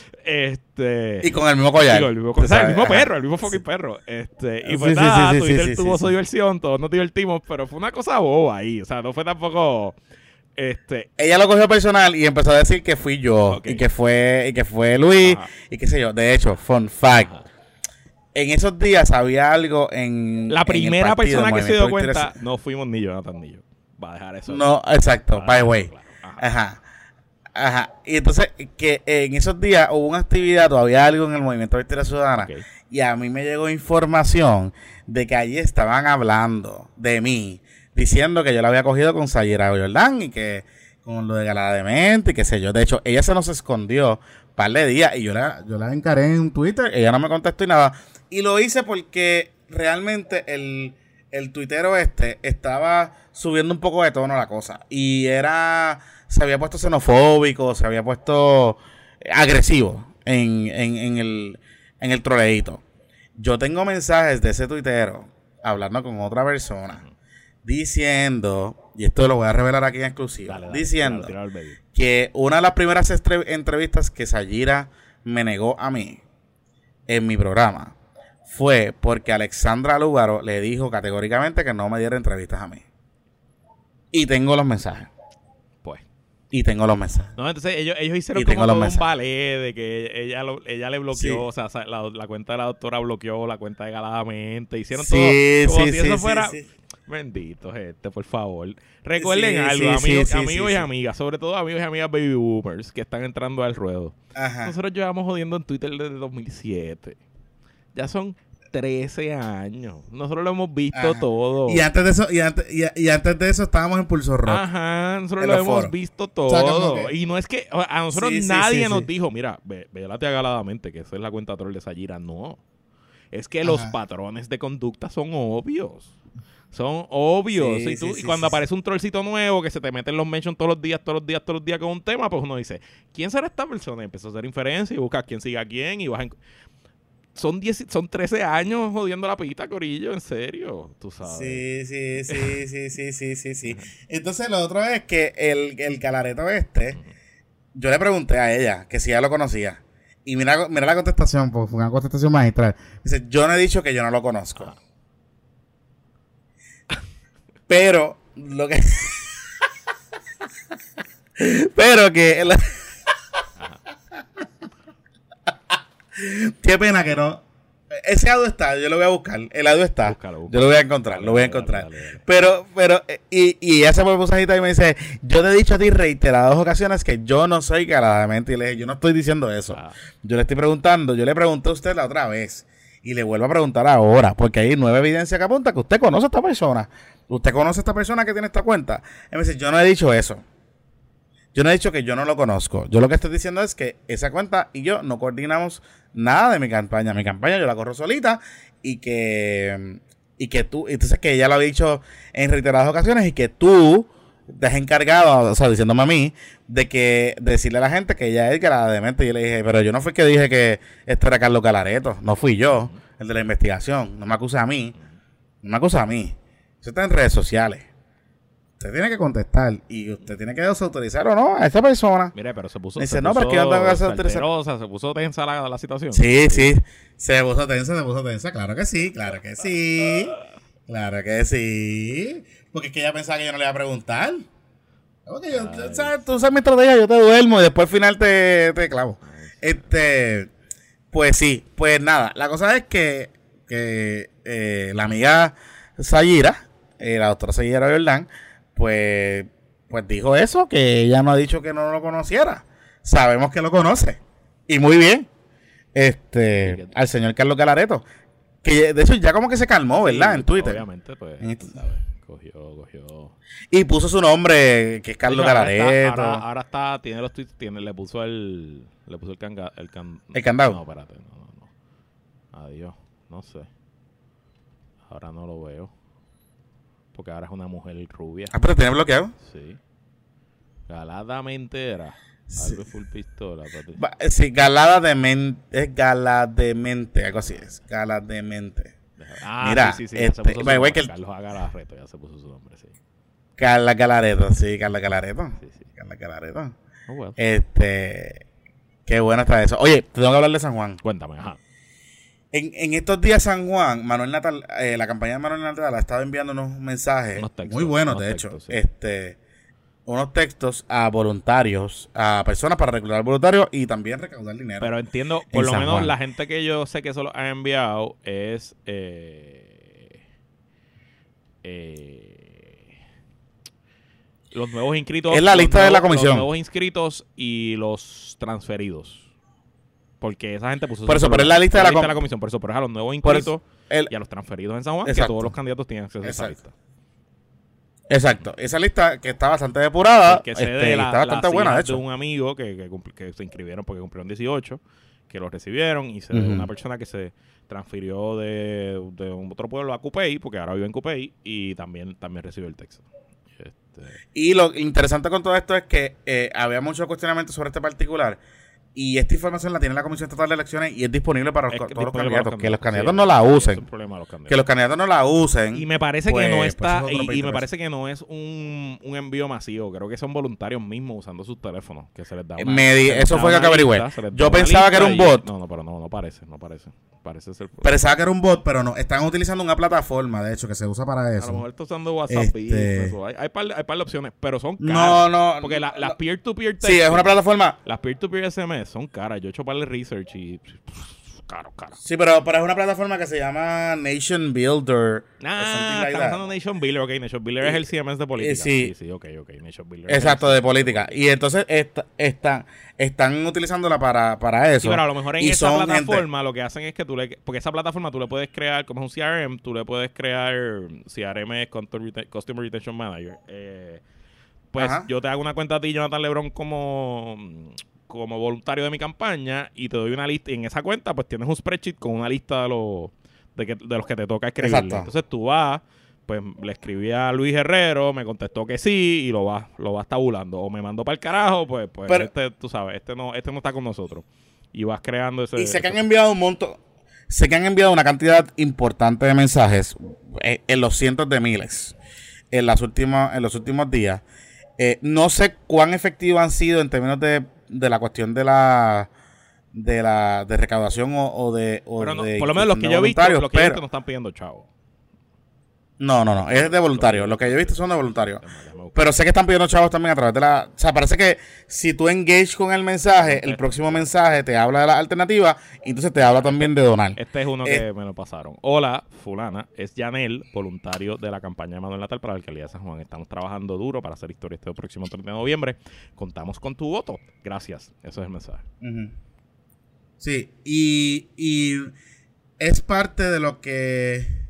[SPEAKER 1] este
[SPEAKER 4] Y con el mismo collar.
[SPEAKER 1] Digo, el mismo,
[SPEAKER 4] Tú
[SPEAKER 1] o sea, el
[SPEAKER 4] sabes,
[SPEAKER 1] mismo
[SPEAKER 4] ajá.
[SPEAKER 1] perro, el mismo fucking perro. Este, y
[SPEAKER 4] Sí,
[SPEAKER 1] pues
[SPEAKER 4] sí,
[SPEAKER 1] nada,
[SPEAKER 4] sí, sí,
[SPEAKER 1] Twitter
[SPEAKER 4] sí,
[SPEAKER 1] tuvo
[SPEAKER 4] sí,
[SPEAKER 1] su
[SPEAKER 4] sí.
[SPEAKER 1] diversión, todos nos divertimos, pero fue una cosa boba ahí. O sea, no fue tampoco. Este.
[SPEAKER 4] Ella lo cogió personal y empezó a decir que fui yo
[SPEAKER 1] Ok.
[SPEAKER 4] y que fue y que fue Luis
[SPEAKER 1] Ajá.
[SPEAKER 4] y qué sé yo. De hecho, fun fact.
[SPEAKER 1] Ajá.
[SPEAKER 4] En esos días había algo en
[SPEAKER 1] La
[SPEAKER 4] en el
[SPEAKER 1] primera
[SPEAKER 4] partido,
[SPEAKER 1] persona que se dio
[SPEAKER 4] Movimiento
[SPEAKER 1] cuenta,
[SPEAKER 4] Victoria-
[SPEAKER 1] no fuimos ni Jonathan ni yo. Va a dejar eso.
[SPEAKER 4] No, exacto,
[SPEAKER 1] Va a
[SPEAKER 4] by the
[SPEAKER 1] dejar
[SPEAKER 4] way.
[SPEAKER 1] eso claro. Ajá.
[SPEAKER 4] Ajá. Ajá. Y entonces, que en esos días hubo una actividad, todavía algo en el Movimiento Victoria Ciudadana.
[SPEAKER 1] Ok.
[SPEAKER 4] Y a mí me llegó información de que allí estaban hablando de mí, diciendo que yo la había cogido con Sayira Jordan y que con lo de Galademente y qué sé yo. De hecho, ella se nos escondió un par de días y yo la, yo la encaré en Twitter, ella no me contestó y nada. Y lo hice porque realmente el, el tuitero este estaba subiendo un poco de tono la cosa. Y era, se había puesto xenofóbico, se había puesto agresivo en, en, en el, en el troleíto. Yo tengo mensajes de ese tuitero hablando con otra persona diciendo, y esto lo voy a revelar aquí en exclusiva,
[SPEAKER 1] Dale, dale,
[SPEAKER 4] diciendo
[SPEAKER 1] tíralo, tíralo al medio.
[SPEAKER 4] que una de las primeras estre- entrevistas que Sayira me negó a mí en mi programa fue porque Alexandra Lúgaro le dijo categóricamente que no me diera entrevistas a mí. Y tengo los mensajes.
[SPEAKER 1] Pues.
[SPEAKER 4] Y tengo los mensajes.
[SPEAKER 1] No, entonces ellos, ellos hicieron
[SPEAKER 4] Y tengo
[SPEAKER 1] como
[SPEAKER 4] los
[SPEAKER 1] todo un
[SPEAKER 4] mensajes.
[SPEAKER 1] ballet de que ella lo- ella le bloqueó,
[SPEAKER 4] Sí.
[SPEAKER 1] o sea, sa- la, la cuenta de la doctora bloqueó la cuenta de Galadamente, hicieron
[SPEAKER 4] Sí,
[SPEAKER 1] todo como
[SPEAKER 4] sí,
[SPEAKER 1] si
[SPEAKER 4] sí,
[SPEAKER 1] eso
[SPEAKER 4] sí,
[SPEAKER 1] fuera
[SPEAKER 4] sí.
[SPEAKER 1] bendito, gente, por favor. Recuerden
[SPEAKER 4] Sí,
[SPEAKER 1] algo,
[SPEAKER 4] sí,
[SPEAKER 1] amigos,
[SPEAKER 4] sí, sí,
[SPEAKER 1] amigos
[SPEAKER 4] sí,
[SPEAKER 1] y
[SPEAKER 4] sí.
[SPEAKER 1] amigas, sobre todo amigos y amigas baby boomers que están entrando al ruedo.
[SPEAKER 4] Ajá.
[SPEAKER 1] Nosotros llevamos jodiendo en Twitter desde dos mil siete. Ya son trece años. Nosotros lo hemos visto
[SPEAKER 4] Ajá.
[SPEAKER 1] todo.
[SPEAKER 4] Y antes de eso, y antes, y, y antes de eso estábamos en Pulso Rock.
[SPEAKER 1] Ajá, nosotros
[SPEAKER 4] En
[SPEAKER 1] lo
[SPEAKER 4] los
[SPEAKER 1] hemos
[SPEAKER 4] foros.
[SPEAKER 1] visto
[SPEAKER 4] O sea, como
[SPEAKER 1] todo.
[SPEAKER 4] que-
[SPEAKER 1] Y no es que a a nosotros
[SPEAKER 4] Sí, sí,
[SPEAKER 1] nadie
[SPEAKER 4] sí,
[SPEAKER 1] nos
[SPEAKER 4] sí.
[SPEAKER 1] dijo, mira, ve, velate agaladamente, que esa es la cuenta troll de Sayira. No. Es que los
[SPEAKER 4] Ajá.
[SPEAKER 1] patrones de conducta son obvios. Son obvios.
[SPEAKER 4] Sí,
[SPEAKER 1] y, tú-
[SPEAKER 4] sí,
[SPEAKER 1] y
[SPEAKER 4] sí,
[SPEAKER 1] cuando
[SPEAKER 4] sí,
[SPEAKER 1] aparece un trollcito nuevo que se te mete en los mentions todos los días, todos los días, todos los días con un tema, pues uno dice, ¿quién será esta persona? Y empieza a hacer inferencia y busca quién siga a quién y vas a... Son, diez, son trece años jodiendo la pita, Corillo, en serio, tú sabes.
[SPEAKER 4] Sí, sí, sí, sí, sí, sí, sí, sí. Entonces lo otro es que el, el calareto este, yo le pregunté a ella que si ella lo conocía. Y mira, mira la contestación, pues fue una contestación magistral. Dice, yo no he dicho que yo no lo conozco.
[SPEAKER 1] Ah.
[SPEAKER 4] Pero, lo que... Pero que... el- Qué pena que no... Ese audio está, yo lo voy a buscar. El audio está.
[SPEAKER 1] Búscalo,
[SPEAKER 4] Yo
[SPEAKER 1] búscalo.
[SPEAKER 4] lo voy a encontrar,
[SPEAKER 1] Dale,
[SPEAKER 4] lo voy a
[SPEAKER 1] dale,
[SPEAKER 4] encontrar.
[SPEAKER 1] dale, dale, dale.
[SPEAKER 4] Pero, pero, eh, y, y ella se me puso agita y me dice, yo te he dicho a ti reiteradas ocasiones que yo no soy galadamente. Y le dije, yo no estoy diciendo eso.
[SPEAKER 1] Ah.
[SPEAKER 4] Yo le estoy preguntando, yo le pregunté a usted la otra vez. Y le vuelvo a preguntar ahora, porque hay nueva evidencia que apunta que usted conoce a esta persona. Usted conoce a esta persona que tiene esta cuenta. Y me dice, yo no he dicho eso. Yo no he dicho que yo no lo conozco. Yo lo que estoy diciendo es que esa cuenta y yo no coordinamos nada de mi campaña. Mi campaña yo la corro solita y que y que tú, entonces que ella lo ha dicho en reiteradas ocasiones y que tú te has encargado, o sea, diciéndome a mí, de que de decirle a la gente que ella es demente. Y yo le dije, pero yo no fui que dije que esto era Carlos Calareto, no fui yo, el de la investigación, no me acusa a mí, no me acusa a mí. Eso está en redes sociales. Usted tiene que contestar y usted tiene que desautorizar o no a esa persona.
[SPEAKER 1] Mire, pero se puso.
[SPEAKER 4] Dice,
[SPEAKER 1] se
[SPEAKER 4] no, pero es que yo no tengo que hacer autorización.
[SPEAKER 1] salterosa, se puso tensa la, la situación.
[SPEAKER 4] Sí, sí. Se puso tensa, se puso tensa. Claro que sí, claro que sí. Claro que sí. Porque es que ella pensaba que yo no le iba a preguntar. Porque yo,
[SPEAKER 1] Ay.
[SPEAKER 4] ¿sabes? Tú sabes mi estrategia, yo te duermo y después al final te, te clavo. Este, pues sí, pues nada. La cosa es que, que eh, la amiga Sayira, eh, la doctora Sayira Jordán, pues, pues dijo eso, que ella no ha dicho que no lo conociera. Sabemos que lo conoce. Y muy bien. Este, al señor Carlos Calareto. Que de hecho ya como que se calmó, ¿verdad?
[SPEAKER 1] Sí,
[SPEAKER 4] En Twitter.
[SPEAKER 1] Obviamente, pues,
[SPEAKER 4] En-
[SPEAKER 1] tú sabes, cogió, cogió.
[SPEAKER 4] Y puso su nombre, que es Carlos
[SPEAKER 1] De hecho, ahora está-
[SPEAKER 4] Calareto.
[SPEAKER 1] Ahora, ahora está, tiene los tweets, tiene, le puso el, le puso el canga, el, can-
[SPEAKER 4] ¿El candado?
[SPEAKER 1] No, espérate, no, no, no. Adiós, no sé. Ahora no lo veo. Porque ahora es una mujer rubia.
[SPEAKER 4] Ah, pero tiene bloqueado.
[SPEAKER 1] Sí. Galadamente era.
[SPEAKER 4] Sí.
[SPEAKER 1] Algo full pistola, papi.
[SPEAKER 4] Va- eh, Sí, Galada de Mente. Es Gala de Mente, algo así es. Gala de Mente.
[SPEAKER 1] Ah,
[SPEAKER 4] Mira,
[SPEAKER 1] sí, sí, sí, ya
[SPEAKER 4] este,
[SPEAKER 1] se puso su
[SPEAKER 4] by the way,
[SPEAKER 1] nombre.
[SPEAKER 4] que el-
[SPEAKER 1] Carlos Agalarreto, ya se puso su nombre, sí.
[SPEAKER 4] Carla Calareto, sí, Carla Calareto.
[SPEAKER 1] Sí, sí.
[SPEAKER 4] Carla Calareto.
[SPEAKER 1] Oh, well.
[SPEAKER 4] Este. Qué bueno está eso. Oye, te tengo que hablar de San Juan.
[SPEAKER 1] Cuéntame, ajá.
[SPEAKER 4] En, en estos días San Juan, Manuel Natal, eh, la campaña de Manuel Natal ha estado enviando unos mensajes
[SPEAKER 1] Unos textos,
[SPEAKER 4] muy buenos,
[SPEAKER 1] unos
[SPEAKER 4] de hecho.
[SPEAKER 1] textos, sí.
[SPEAKER 4] Este, unos textos a voluntarios, a personas para reclutar voluntarios y también recaudar dinero.
[SPEAKER 1] Pero entiendo, por
[SPEAKER 4] En
[SPEAKER 1] lo
[SPEAKER 4] San
[SPEAKER 1] menos
[SPEAKER 4] Juan.
[SPEAKER 1] la gente que yo sé que eso lo ha enviado es eh, eh, los nuevos inscritos.
[SPEAKER 4] Es la
[SPEAKER 1] los
[SPEAKER 4] lista de la
[SPEAKER 1] nuevos-
[SPEAKER 4] comisión.
[SPEAKER 1] Los nuevos inscritos y los transferidos. Porque esa gente puso
[SPEAKER 4] Por
[SPEAKER 1] su
[SPEAKER 4] eso, pero es la
[SPEAKER 1] celular.
[SPEAKER 4] lista de la com-
[SPEAKER 1] comisión. Por eso, pero es a los nuevos
[SPEAKER 4] Por
[SPEAKER 1] inscritos
[SPEAKER 4] eso, el-
[SPEAKER 1] y a los transferidos en San Juan, que
[SPEAKER 4] Exacto.
[SPEAKER 1] todos los candidatos tienen acceso a esa
[SPEAKER 4] Exacto.
[SPEAKER 1] lista.
[SPEAKER 4] Exacto, esa lista que está bastante depurada,
[SPEAKER 1] Que se
[SPEAKER 4] este,
[SPEAKER 1] de
[SPEAKER 4] y
[SPEAKER 1] la,
[SPEAKER 4] está bastante
[SPEAKER 1] las
[SPEAKER 4] buena, de
[SPEAKER 1] hijas de
[SPEAKER 4] hecho.
[SPEAKER 1] un amigo que, que, cumpl- que se inscribieron porque cumplieron dieciocho, que lo recibieron, y se de
[SPEAKER 4] Ujú.
[SPEAKER 1] una persona que se transfirió de, de un otro pueblo a Cupey, porque ahora vive en Cupey, y también, también recibió el texto. Este,
[SPEAKER 4] Y lo interesante con todo esto es que eh, había mucho cuestionamiento sobre este particular. Y esta información la tiene la Comisión Estatal de Elecciones y es disponible para los-
[SPEAKER 1] es
[SPEAKER 4] todos los
[SPEAKER 1] disponible para
[SPEAKER 4] candidatos. Que los
[SPEAKER 1] sí,
[SPEAKER 4] candidatos no la
[SPEAKER 1] Es
[SPEAKER 4] usen.
[SPEAKER 1] un problema de los candidatos.
[SPEAKER 4] Que los candidatos no la usen.
[SPEAKER 1] Y me parece
[SPEAKER 4] pues,
[SPEAKER 1] que no
[SPEAKER 4] pues
[SPEAKER 1] está,
[SPEAKER 4] eso es otro
[SPEAKER 1] y, y
[SPEAKER 4] veinte
[SPEAKER 1] me
[SPEAKER 4] pesos.
[SPEAKER 1] parece que no es un, un envío masivo. Creo que son voluntarios mismos usando sus teléfonos. Que se les da
[SPEAKER 4] Eh,
[SPEAKER 1] una,
[SPEAKER 4] me di-
[SPEAKER 1] se les
[SPEAKER 4] eso
[SPEAKER 1] da
[SPEAKER 4] fue que
[SPEAKER 1] una
[SPEAKER 4] averigüé.
[SPEAKER 1] lista, se les da
[SPEAKER 4] Yo
[SPEAKER 1] una
[SPEAKER 4] pensaba que era un
[SPEAKER 1] lista y-
[SPEAKER 4] bot.
[SPEAKER 1] No, no, pero no, no parece, no parece. Parece ser.
[SPEAKER 4] Pensaba que era un bot, pero no. Están utilizando una plataforma, de hecho, que se usa para
[SPEAKER 1] A lo
[SPEAKER 4] eso.
[SPEAKER 1] mejor está usando WhatsApp
[SPEAKER 4] Este-
[SPEAKER 1] Business, o hay, hay, par, hay par de opciones, pero son caras.
[SPEAKER 4] No, no.
[SPEAKER 1] Porque la- las
[SPEAKER 4] no.
[SPEAKER 1] peer-to-peer
[SPEAKER 4] Sí, es una plataforma.
[SPEAKER 1] las peer-to-peer S M S son caras. Yo he hecho par de research y pff, caro, caro.
[SPEAKER 4] Sí, pero, pero es una plataforma que se llama Nation Builder.
[SPEAKER 1] Ah,
[SPEAKER 4] like
[SPEAKER 1] estamos usando Nation Builder, ok. Nation Builder es el C M S de política.
[SPEAKER 4] Eh, sí.
[SPEAKER 1] sí, sí, ok, ok. Nation Builder.
[SPEAKER 4] Exacto, de política. Y entonces esta, esta, están utilizándola para, para eso.
[SPEAKER 1] Sí, pero a lo mejor en
[SPEAKER 4] y
[SPEAKER 1] esa
[SPEAKER 4] son
[SPEAKER 1] plataforma
[SPEAKER 4] gente,
[SPEAKER 1] lo que hacen es que tú le... Porque esa plataforma tú le puedes crear, como es un C R M, tú le puedes crear... C R M es Customer Retention Manager. Eh, pues
[SPEAKER 4] Ajá.
[SPEAKER 1] yo te hago una cuenta a ti, Jonathan Lebron, como... como voluntario de mi campaña y te doy una lista y en esa cuenta pues tienes un spreadsheet con una lista de los de, que, de los que te toca escribirle.
[SPEAKER 4] Exacto.
[SPEAKER 1] Entonces tú vas, pues le escribí a Luis Herrero, me contestó que sí y lo vas lo vas tabulando o me mandó para el carajo, pues pues
[SPEAKER 4] Pero,
[SPEAKER 1] este tú sabes, este no este no está con nosotros. Y vas creando ese
[SPEAKER 4] y sé que han
[SPEAKER 1] ese-
[SPEAKER 4] enviado un montón, sé que han enviado una cantidad importante de mensajes eh, en los cientos de miles en las últimas en los últimos días. Eh, no sé cuán efectivos han sido en términos de, de la cuestión de la de la de recaudación o, o de o
[SPEAKER 1] pero no,
[SPEAKER 4] de
[SPEAKER 1] por lo menos los que
[SPEAKER 4] de
[SPEAKER 1] yo he visto,
[SPEAKER 4] voluntarios,
[SPEAKER 1] los que yo he
[SPEAKER 4] pero-
[SPEAKER 1] visto no están pidiendo chavo.
[SPEAKER 4] no, no, no, es de voluntarios. Lo que yo he visto son de voluntarios.
[SPEAKER 1] Déjame- déjame buscar.
[SPEAKER 4] Pero sé que están pidiendo chavos también a través de la... O sea, parece que si tú engage con el mensaje, el próximo mensaje te habla de la alternativa y entonces te habla también de donar.
[SPEAKER 1] Este es uno
[SPEAKER 4] Eh,
[SPEAKER 1] que me lo pasaron. Hola, fulana. Es Yanel, voluntario de la campaña de Manuel Natal para la alcaldía de San Juan. Estamos trabajando duro para hacer historia este próximo treinta de noviembre. Contamos con tu voto. Gracias. Eso es el mensaje.
[SPEAKER 4] Ujú. Sí, y, y es parte de lo que...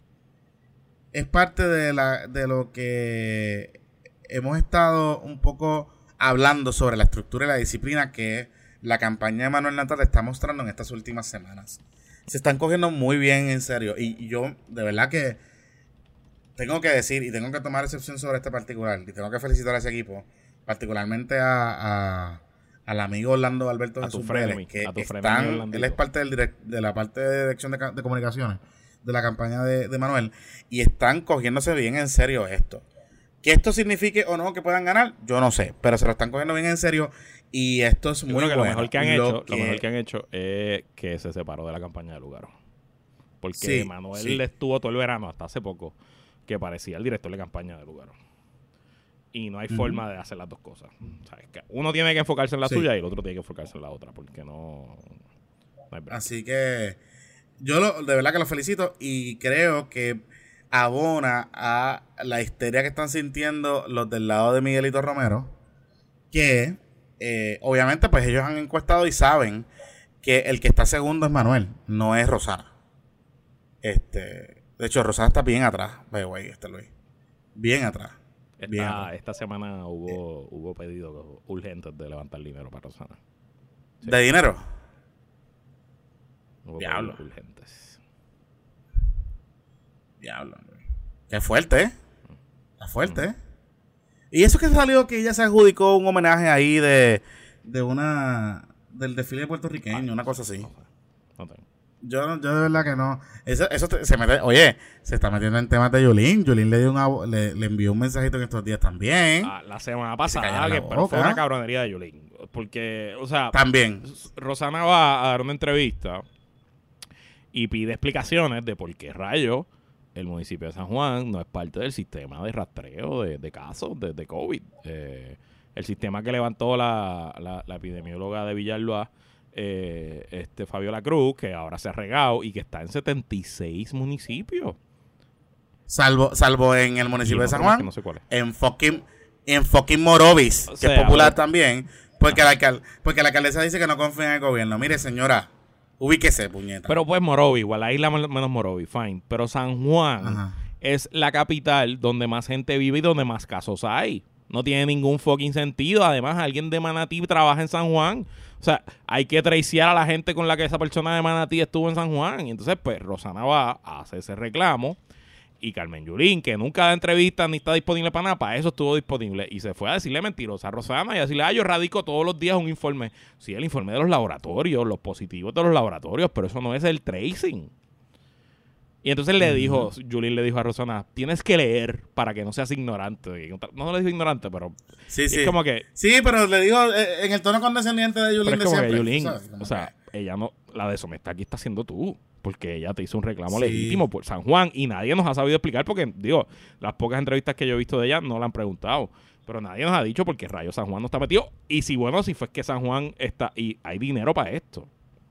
[SPEAKER 4] Es parte de, la, de lo que hemos estado un poco hablando sobre la estructura y la disciplina que la campaña de Manuel Natal está mostrando en estas últimas semanas. Se están cogiendo muy bien en serio. Y yo, de verdad que tengo que decir y tengo que tomar excepción sobre este particular. Y tengo que felicitar a ese equipo. Particularmente a, a- al amigo Orlando Alberto
[SPEAKER 1] A tu
[SPEAKER 4] Jesús
[SPEAKER 1] frenemy,
[SPEAKER 4] Vélez, que
[SPEAKER 1] a tu frenemy
[SPEAKER 4] están,
[SPEAKER 1] Orlandito.
[SPEAKER 4] él es parte del direct- de la parte de dirección de, ca- de comunicaciones de la campaña de, de Manuel. Y están cogiéndose bien en serio esto. Que esto signifique o no que puedan ganar, yo no sé. Pero se lo están cogiendo bien en serio. Y esto es
[SPEAKER 1] Yo
[SPEAKER 4] muy
[SPEAKER 1] creo que
[SPEAKER 4] bueno.
[SPEAKER 1] lo mejor que han
[SPEAKER 4] Lo
[SPEAKER 1] hecho,
[SPEAKER 4] que-
[SPEAKER 1] lo mejor que han hecho es que se separó de la campaña de Lugaro. Porque
[SPEAKER 4] Sí,
[SPEAKER 1] Manuel
[SPEAKER 4] sí.
[SPEAKER 1] estuvo todo el verano, hasta hace poco, que parecía el director de campaña de Lugaro. Y no hay
[SPEAKER 4] Ujú.
[SPEAKER 1] forma de hacer las dos cosas. ¿Sabes? Que uno tiene que enfocarse en la
[SPEAKER 4] Sí.
[SPEAKER 1] suya y el otro tiene que enfocarse en la otra, porque no, no hay break.
[SPEAKER 4] Así que yo lo- de verdad que lo felicito y creo que abona a la histeria que están sintiendo los del lado de Miguelito Romero, que eh, obviamente pues ellos han encuestado y saben que el que está segundo es Manuel, no es Rosana. Este, de hecho Rosana está bien atrás, vaya güey, este Luis, bien atrás. Bien
[SPEAKER 1] Esta,
[SPEAKER 4] atrás.
[SPEAKER 1] esta semana hubo, hubo pedidos urgentes de levantar dinero para Rosana. Sí.
[SPEAKER 4] ¿De dinero?
[SPEAKER 1] Hubo
[SPEAKER 4] Diablo.
[SPEAKER 1] pedidos urgentes.
[SPEAKER 4] Diablo, Luis. Qué fuerte, ¿eh? Está fuerte, ¿eh? Y eso que salió que ella se adjudicó un homenaje ahí de, de una del desfile puertorriqueño, una cosa así.
[SPEAKER 1] No sé, no tengo.
[SPEAKER 4] Yo, no- yo de verdad que no. Eso, eso te- se mete, oye, se está metiendo en temas de Yulín. Yulín le dio un abo- le, le envió un mensajito en estos días también.
[SPEAKER 1] Ah, la semana
[SPEAKER 4] se callara
[SPEAKER 1] pasada,
[SPEAKER 4] la
[SPEAKER 1] que pero fue
[SPEAKER 4] boca.
[SPEAKER 1] una cabronería de Yulín. Porque, o sea,
[SPEAKER 4] También.
[SPEAKER 1] Rosana va a dar una entrevista y pide explicaciones de por qué rayo el municipio de San Juan no es parte del sistema de rastreo de, de casos de, de COVID. Eh, el sistema que levantó la, la, la epidemióloga de Villalba, eh, este Fabiola Cruz, que ahora se ha regado y que está en setenta y seis municipios.
[SPEAKER 4] Salvo, salvo en el municipio
[SPEAKER 1] Y
[SPEAKER 4] de
[SPEAKER 1] otro
[SPEAKER 4] San
[SPEAKER 1] más
[SPEAKER 4] Juan.
[SPEAKER 1] que no sé cuál es.
[SPEAKER 4] En fucking, en fucking Morovis,
[SPEAKER 1] O
[SPEAKER 4] que
[SPEAKER 1] sea,
[SPEAKER 4] es popular
[SPEAKER 1] pero-
[SPEAKER 4] también. Porque la, alcal- porque la alcaldesa dice que no confía en el gobierno. Mire, señora, ubíquese, puñeta.
[SPEAKER 1] Pero pues Morovi, igual la isla men- menos Morovi, fine. Pero San Juan
[SPEAKER 4] Ajá.
[SPEAKER 1] es la capital donde más gente vive y donde más casos hay. No tiene ningún fucking sentido. Además, alguien de Manatí trabaja en San Juan. O sea, hay que traiciar a la gente con la que esa persona de Manatí estuvo en San Juan. Y entonces, pues, Rosana va a hacer ese reclamo. Y Carmen Yulín, que nunca da entrevistas ni está disponible para nada, para eso estuvo disponible. Y se fue a decirle mentirosa a Rosana y a decirle, ah, yo radico todos los días un informe. Sí, el informe de los laboratorios, los positivos de los laboratorios, pero eso no es el tracing. Y entonces le dijo, Yulín le dijo a Rosana, tienes que leer para que no seas ignorante. No le dijo ignorante, pero
[SPEAKER 4] Sí,
[SPEAKER 1] es
[SPEAKER 4] sí.
[SPEAKER 1] como que...
[SPEAKER 4] Sí, pero le digo eh, en el tono condescendiente de
[SPEAKER 1] Pero
[SPEAKER 4] Yulín
[SPEAKER 1] es
[SPEAKER 4] de
[SPEAKER 1] como que
[SPEAKER 4] siempre.
[SPEAKER 1] Yulín,
[SPEAKER 4] ¿sabes? Como
[SPEAKER 1] o sea, ella no, la deshonesta aquí está siendo tú, porque ella te hizo un reclamo
[SPEAKER 4] Sí.
[SPEAKER 1] legítimo por San Juan y nadie nos ha sabido explicar porque, digo, las pocas entrevistas que yo he visto de ella no la han preguntado, pero nadie nos ha dicho por qué rayos San Juan no está metido y si bueno, si fue que San Juan está y hay dinero para esto.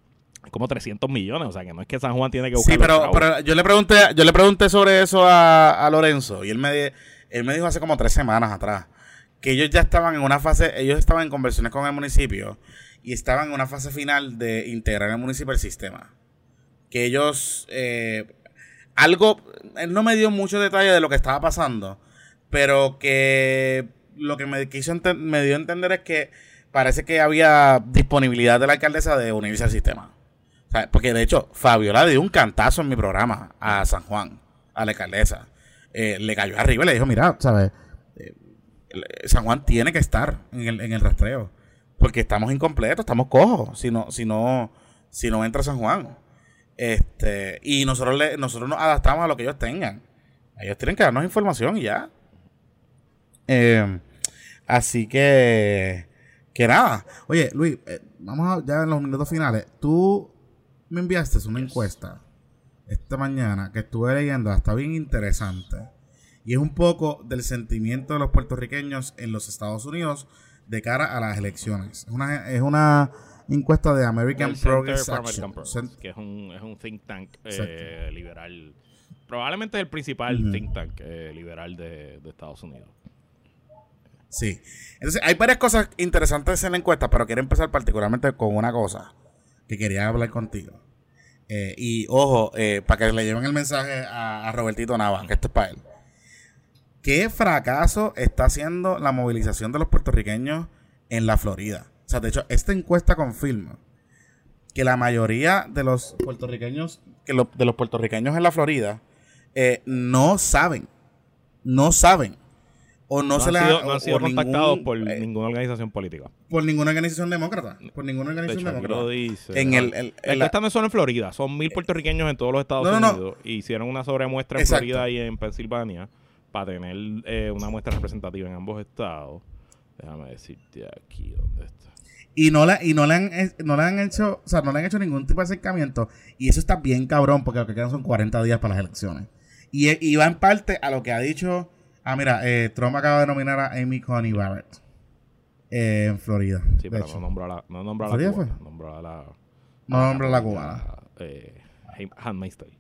[SPEAKER 1] como trescientos millones, o sea que no es que San Juan tiene que buscar.
[SPEAKER 4] Sí, pero, pero yo le pregunté, yo le pregunté sobre eso a, a Lorenzo y él me, él me dijo hace como tres semanas atrás que ellos ya estaban en una fase, ellos estaban en conversaciones con el municipio y estaban en una fase final de integrar el municipio al sistema. Que ellos, eh, algo, él no me dio mucho detalle de lo que estaba pasando, pero que lo que me quiso ente- me dio a entender es que parece que había disponibilidad de la alcaldesa de unirse al sistema. O sea, porque de hecho, Fabiola dio un cantazo en mi programa a San Juan, a la alcaldesa. Eh, le cayó arriba y le dijo, mira, ¿sabes? Eh, San Juan tiene que estar en el, en el rastreo. Porque estamos incompletos, estamos cojos si no, si no, si no entra San Juan. Este, y nosotros le, nosotros nos adaptamos a lo que ellos tengan. Ellos tienen que darnos información y ya. Eh, así que, que nada. Oye, Luis, eh, vamos a, ya en los minutos finales. Tú me enviaste una encuesta esta mañana que estuve leyendo, está bien interesante. Y es un poco del sentimiento de los puertorriqueños en los Estados Unidos de cara a las elecciones. Es una, es una encuesta de American
[SPEAKER 1] El Center
[SPEAKER 4] Progress
[SPEAKER 1] for
[SPEAKER 4] Action.
[SPEAKER 1] American Progress,
[SPEAKER 4] Cent-
[SPEAKER 1] que es un, es un think tank eh,
[SPEAKER 4] Exacto.
[SPEAKER 1] liberal. Probablemente el principal
[SPEAKER 4] Ujú.
[SPEAKER 1] think tank eh, liberal de, de Estados Unidos.
[SPEAKER 4] Sí. Entonces, hay varias cosas interesantes en la encuesta, pero quiero empezar particularmente con una cosa que quería hablar contigo. Eh, y ojo, eh, para que le lleven el mensaje a, a Robertito Nava, que esto es para él. ¿Qué fracaso está haciendo la movilización de los puertorriqueños en la Florida? O sea, de hecho, esta encuesta confirma que la mayoría de los puertorriqueños, que lo- de los puertorriqueños en la Florida, eh, no saben, no saben, o no,
[SPEAKER 1] No,
[SPEAKER 4] se
[SPEAKER 1] han
[SPEAKER 4] les ha-
[SPEAKER 1] sido, no
[SPEAKER 4] o-
[SPEAKER 1] han sido
[SPEAKER 4] o
[SPEAKER 1] contactados
[SPEAKER 4] ningún,
[SPEAKER 1] por
[SPEAKER 4] eh,
[SPEAKER 1] ninguna organización política.
[SPEAKER 4] por ninguna organización demócrata, por ninguna
[SPEAKER 1] De
[SPEAKER 4] organización
[SPEAKER 1] hecho, aquí
[SPEAKER 4] demócrata.
[SPEAKER 1] lo dice.
[SPEAKER 4] En
[SPEAKER 1] ¿no?
[SPEAKER 4] el- el-
[SPEAKER 1] La
[SPEAKER 4] en la-
[SPEAKER 1] encuesta no es solo en Florida, son mil puertorriqueños en todos los Estados
[SPEAKER 4] No, no, no.
[SPEAKER 1] Unidos. Y hicieron una sobremuestra en
[SPEAKER 4] Exacto.
[SPEAKER 1] Florida y en Pensilvania para tener eh, una muestra representativa en ambos estados. Déjame decirte aquí dónde está.
[SPEAKER 4] Y no le, y no le han eh, no le han hecho, o sea, no le han hecho ningún tipo de acercamiento. Y eso está bien cabrón, porque lo que quedan son cuarenta días para las elecciones. Y, eh, y va en parte a lo que ha dicho. Ah, mira, eh, Trump acaba de nominar a Amy Coney Barrett eh, en Florida.
[SPEAKER 1] Sí,
[SPEAKER 4] de
[SPEAKER 1] pero
[SPEAKER 4] hecho.
[SPEAKER 1] no nombra a la, no nombra a la
[SPEAKER 4] ¿Florida
[SPEAKER 1] cubana,
[SPEAKER 4] fue?
[SPEAKER 1] nombra a la...
[SPEAKER 4] No nombra a la cubana.
[SPEAKER 1] Eh, Handmaid's Tale.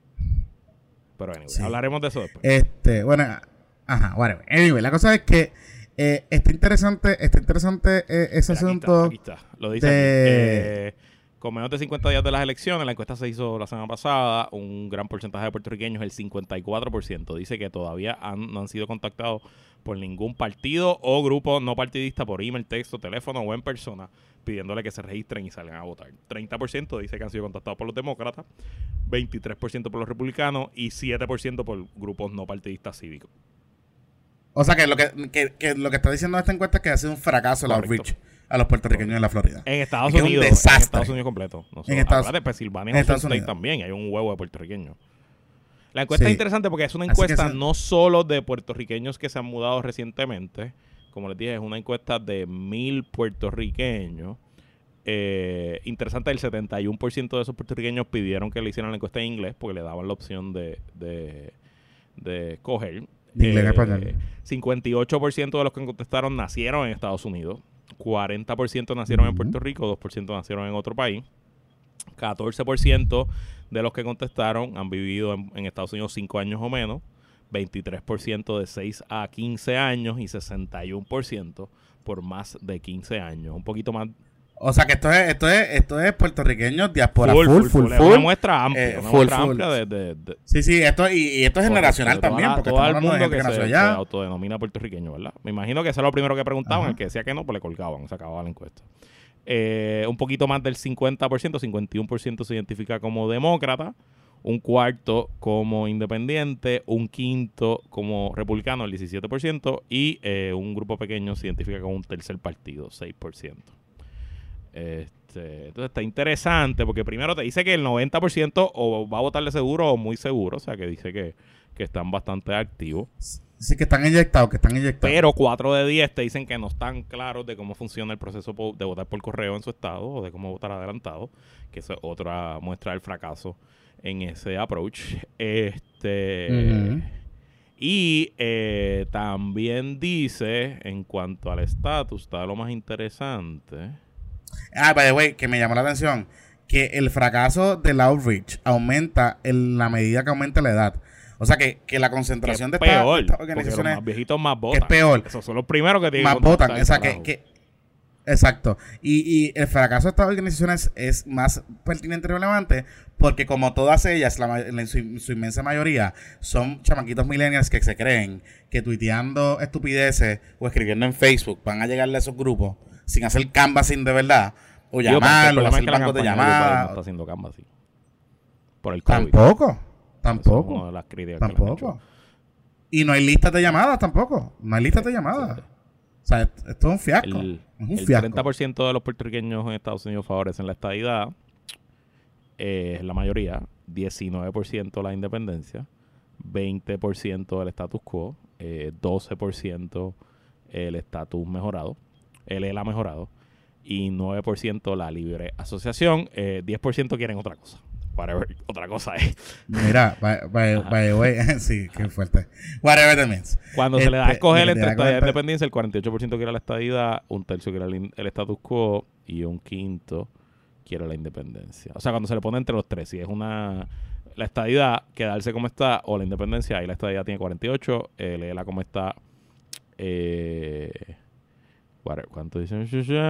[SPEAKER 1] Pero anyway,
[SPEAKER 4] Sí.
[SPEAKER 1] hablaremos de eso después.
[SPEAKER 4] Este, bueno, ajá, whatever. Anyway, la cosa es que eh, está interesante, está interesante eh, ese
[SPEAKER 1] Mira, aquí
[SPEAKER 4] asunto.
[SPEAKER 1] está, aquí está. Lo dice
[SPEAKER 4] de-
[SPEAKER 1] aquí. Eh, con menos de cincuenta días de las elecciones, la encuesta se hizo la semana pasada, un gran porcentaje de puertorriqueños, el cincuenta y cuatro por ciento, dice que todavía han- no han sido contactados por ningún partido o grupo no partidista por email, texto, teléfono o en persona, pidiéndole que se registren y salgan a votar. treinta por ciento dice que han sido contactados por los demócratas, veintitrés por ciento por los republicanos y siete por ciento por grupos no partidistas cívicos.
[SPEAKER 4] O sea que lo que, que, que lo que está diciendo esta encuesta es que ha sido un fracaso el
[SPEAKER 1] Correcto.
[SPEAKER 4] outreach a los puertorriqueños en la Florida.
[SPEAKER 1] En Estados
[SPEAKER 4] Es que es un
[SPEAKER 1] Unidos, en
[SPEAKER 4] desastre.
[SPEAKER 1] Estados Unidos completo. No solo,
[SPEAKER 4] En Estados-
[SPEAKER 1] acuérdate, Pensilvania
[SPEAKER 4] en
[SPEAKER 1] es un
[SPEAKER 4] Estados
[SPEAKER 1] state
[SPEAKER 4] Unidos.
[SPEAKER 1] también, y hay un huevo de puertorriqueños. La encuesta
[SPEAKER 4] Sí.
[SPEAKER 1] es interesante porque es una
[SPEAKER 4] Así que
[SPEAKER 1] encuesta
[SPEAKER 4] sí.
[SPEAKER 1] no solo de puertorriqueños que se han mudado recientemente, como les dije, es una encuesta de mil puertorriqueños. Eh, interesante, el setenta y uno por ciento de esos puertorriqueños pidieron que le hicieran la encuesta en inglés porque le daban la opción de, de, de coger.
[SPEAKER 4] De inglés a español.
[SPEAKER 1] cincuenta y ocho por ciento de los que contestaron nacieron en Estados Unidos, cuarenta por ciento nacieron en
[SPEAKER 4] Ujú.
[SPEAKER 1] Puerto Rico, dos por ciento nacieron en otro país, catorce por ciento de los que contestaron han vivido en, en Estados Unidos cinco años o menos, veintitrés por ciento de seis a quince años y sesenta y uno por ciento por más de quince años. Un poquito más.
[SPEAKER 4] O sea que esto es, esto es, esto es puertorriqueños diáspora
[SPEAKER 1] Full,
[SPEAKER 4] full,
[SPEAKER 1] full,
[SPEAKER 4] full,
[SPEAKER 1] full.
[SPEAKER 4] full.
[SPEAKER 1] Es una muestra amplia,
[SPEAKER 4] Eh,
[SPEAKER 1] una
[SPEAKER 4] full,
[SPEAKER 1] muestra
[SPEAKER 4] full.
[SPEAKER 1] amplia de, de- de-
[SPEAKER 4] Sí, sí, esto y, y esto es generacional
[SPEAKER 1] Correcto,
[SPEAKER 4] también,
[SPEAKER 1] toda la-
[SPEAKER 4] porque
[SPEAKER 1] todo
[SPEAKER 4] estamos
[SPEAKER 1] el
[SPEAKER 4] hablando de
[SPEAKER 1] mundo
[SPEAKER 4] gente
[SPEAKER 1] que
[SPEAKER 4] que nació
[SPEAKER 1] se, se
[SPEAKER 4] allá.
[SPEAKER 1] autodenomina puertorriqueño, ¿verdad? Me imagino que eso era lo primero que preguntaban.
[SPEAKER 4] Ajá.
[SPEAKER 1] El que decía que no, pues le colgaban, se acababa la encuesta. Eh, un poquito más del cincuenta por ciento, cincuenta y uno por ciento se identifica como demócrata, un cuarto como independiente, un quinto como republicano, el diecisiete por ciento, y eh, un grupo pequeño se identifica como un tercer partido, seis por ciento. Este, entonces está interesante porque primero te dice que el noventa por ciento o va a votar de seguro o muy seguro, o sea que dice que, que están bastante activos.
[SPEAKER 4] Sí, que están inyectados, que están inyectados.
[SPEAKER 1] Pero cuatro de diez te dicen que no están claros de cómo funciona el proceso po- de votar por correo en su estado o de cómo votar adelantado, que eso es otra muestra del fracaso en ese approach. Este
[SPEAKER 4] Ujú.
[SPEAKER 1] Y eh, también dice, en cuanto al estatus, está lo más interesante.
[SPEAKER 4] Ah, by the way, que me llamó la atención que el fracaso del outreach aumenta en la medida que aumenta la edad. O sea, que, que la concentración
[SPEAKER 1] que
[SPEAKER 4] de, esta,
[SPEAKER 1] peor,
[SPEAKER 4] de estas
[SPEAKER 1] porque
[SPEAKER 4] organizaciones
[SPEAKER 1] los más viejitos más votan.
[SPEAKER 4] es peor.
[SPEAKER 1] Esos son los primeros que tienen
[SPEAKER 4] más
[SPEAKER 1] que contactar
[SPEAKER 4] votan.
[SPEAKER 1] el
[SPEAKER 4] O sea, que,
[SPEAKER 1] carajo.
[SPEAKER 4] que exacto. Y, y el fracaso de estas organizaciones es más pertinente y relevante porque como todas ellas, la, en su, en su inmensa mayoría, son chamaquitos millennials que se creen que tuiteando estupideces o escribiendo en Facebook van a llegarle a esos grupos sin hacer canvassing de verdad, o
[SPEAKER 1] Digo, porque el
[SPEAKER 4] llamar, o
[SPEAKER 1] problema
[SPEAKER 4] hacer
[SPEAKER 1] es que la
[SPEAKER 4] bancos de
[SPEAKER 1] campaña de Joe Biden
[SPEAKER 4] llamadas.
[SPEAKER 1] no está haciendo canvassing. Por el COVID.
[SPEAKER 4] Tampoco,
[SPEAKER 1] Eso es una
[SPEAKER 4] tampoco,
[SPEAKER 1] de las críticas que le han hecho.
[SPEAKER 4] tampoco. Y no hay listas de llamadas tampoco. No hay listas de llamadas.
[SPEAKER 1] Sí.
[SPEAKER 4] O sea, esto es un fiasco.
[SPEAKER 1] El,
[SPEAKER 4] es un
[SPEAKER 1] el
[SPEAKER 4] fiasco.
[SPEAKER 1] treinta por ciento de los puertorriqueños en Estados Unidos favorecen la estadidad. Eh, es la mayoría. diecinueve por ciento la independencia. veinte por ciento el status quo. Eh, doce por ciento el estatus mejorado. El E L A mejorado. Y nueve por ciento la libre asociación. Eh, diez por ciento quieren otra cosa. Whatever, otra cosa es.
[SPEAKER 4] Mira, by, by, by the way, sí, qué fuerte. Whatever that means.
[SPEAKER 1] Cuando se le da a
[SPEAKER 4] Este,
[SPEAKER 1] escoger
[SPEAKER 4] mira,
[SPEAKER 1] entre
[SPEAKER 4] te da
[SPEAKER 1] estadía y
[SPEAKER 4] cuenta-
[SPEAKER 1] independencia, el cuarenta y ocho por ciento quiere la estadidad, un tercio quiere el, in- el status quo y un quinto quiere la independencia. O sea, cuando se le pone entre los tres, si es una la estadidad, quedarse como está, o la independencia, ahí la estadidad tiene cuarenta y ocho, el E L A como está, eh, whatever, ¿cuánto dicen?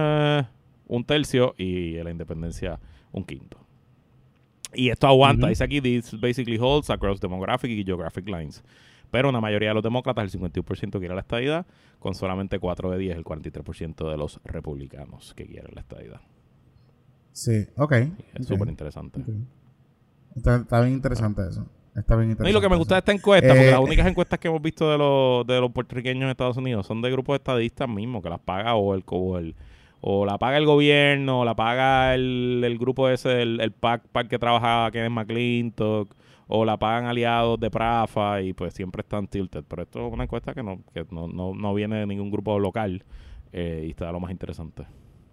[SPEAKER 1] Un tercio y la independencia un quinto. Y esto aguanta,
[SPEAKER 4] Ujú.
[SPEAKER 1] dice aquí, this basically holds across demographic y geographic lines. Pero una mayoría de los demócratas, el cincuenta y uno por ciento quiere la estadidad, con solamente cuatro de diez, el cuarenta y tres por ciento de los republicanos que quieren la estadidad.
[SPEAKER 4] Sí, ok.
[SPEAKER 1] Es
[SPEAKER 4] ok,
[SPEAKER 1] súper interesante.
[SPEAKER 4] ok. Está, está bien interesante eso. Está bien interesante.
[SPEAKER 1] No, y lo que me gusta de
[SPEAKER 4] eso.
[SPEAKER 1] esta encuesta,
[SPEAKER 4] Eh,
[SPEAKER 1] porque las únicas encuestas que hemos visto de los, de los puertorriqueños en Estados Unidos son de grupos estadistas mismos, que las paga o el, o el o la paga el gobierno, o la paga el, el grupo ese, el, el PAC, PAC que trabajaba Kenneth McClintock, o la pagan aliados de Prafa, y pues siempre están tilted. Pero esto es una encuesta que no, que no, no, no viene de ningún grupo local, eh, y está lo más interesante.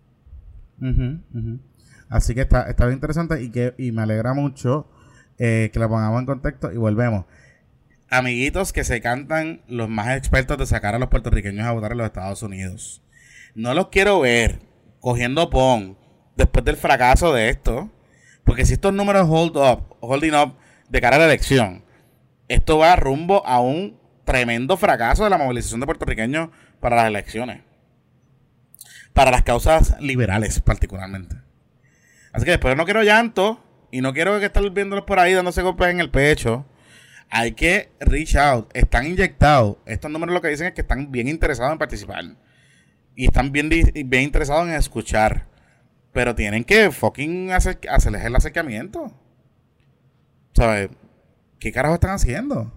[SPEAKER 4] Ujú, ujú. Así que está, está bien interesante y que y me alegra mucho eh, que la pongamos en contexto y volvemos. Amiguitos que se cantan los más expertos de sacar a los puertorriqueños a votar en los Estados Unidos. No los quiero ver cogiendo pon después del fracaso de esto. Porque si estos números hold up, holding up de cara a la elección, esto va rumbo a un tremendo fracaso de la movilización de puertorriqueños para las elecciones. Para las causas liberales particularmente. Así que después no quiero llanto y no quiero que estén viéndolos por ahí dándose golpes en el pecho. Hay que reach out. Están inyectados. Estos números lo que dicen es que están bien interesados en participar. Y están bien, di- bien interesados en escuchar. Pero tienen que fucking hacer, hacerles el acercamiento. ¿Sabes? ¿Qué carajo están haciendo?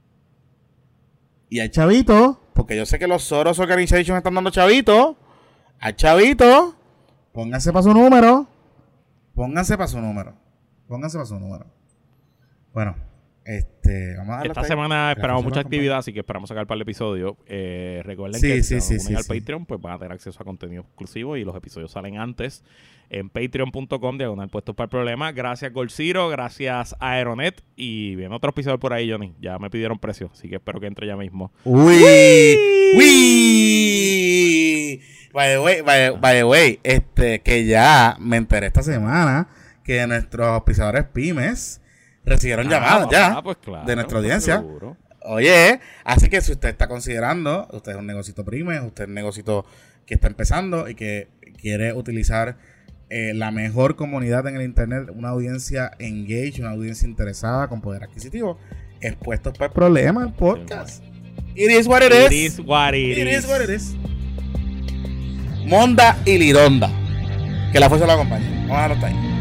[SPEAKER 4] Y hay chavitos, porque yo sé que los Soros Organization están dando chavitos. Hay chavitos. Pónganse para su número. Pónganse para su número. Pónganse para su número. Bueno, este, vamos a darle
[SPEAKER 1] Esta
[SPEAKER 4] hasta ahí.
[SPEAKER 1] semana esperamos
[SPEAKER 4] Gracias,
[SPEAKER 1] mucha
[SPEAKER 4] nos
[SPEAKER 1] actividad, así que esperamos sacar un par de episodios. Eh, recuerden
[SPEAKER 4] Sí,
[SPEAKER 1] que
[SPEAKER 4] sí,
[SPEAKER 1] si
[SPEAKER 4] sí,
[SPEAKER 1] se unen
[SPEAKER 4] sí,
[SPEAKER 1] al
[SPEAKER 4] sí.
[SPEAKER 1] Patreon, pues van a tener acceso a contenido exclusivo y los episodios salen antes en patreon punto com, diagonal puestos para el problema. Gracias Golciro, gracias a Aeronet, y viene otro episodio por ahí, Johnny. Ya me pidieron precio, así que espero que entre ya mismo.
[SPEAKER 4] Uy, uy. By the way, by, by the way, este, que ya me enteré esta semana que nuestros auspiciadores pymes recibieron llamadas
[SPEAKER 1] Ah,
[SPEAKER 4] ya
[SPEAKER 1] ah, pues claro,
[SPEAKER 4] de nuestra audiencia.
[SPEAKER 1] seguro.
[SPEAKER 4] Oye, así que si usted está considerando, usted es un negocito pyme, usted es un negocito que está empezando y que quiere utilizar eh, la mejor comunidad en el internet, una audiencia engaged, una audiencia interesada con poder adquisitivo, expuestos para el problema, el podcast. It is what it is.
[SPEAKER 1] It is what it,
[SPEAKER 4] It
[SPEAKER 1] is.
[SPEAKER 4] is what it is. Monda y Lironda. Que la fuerza lo acompañe. Vamos a dejarlo hasta ahí.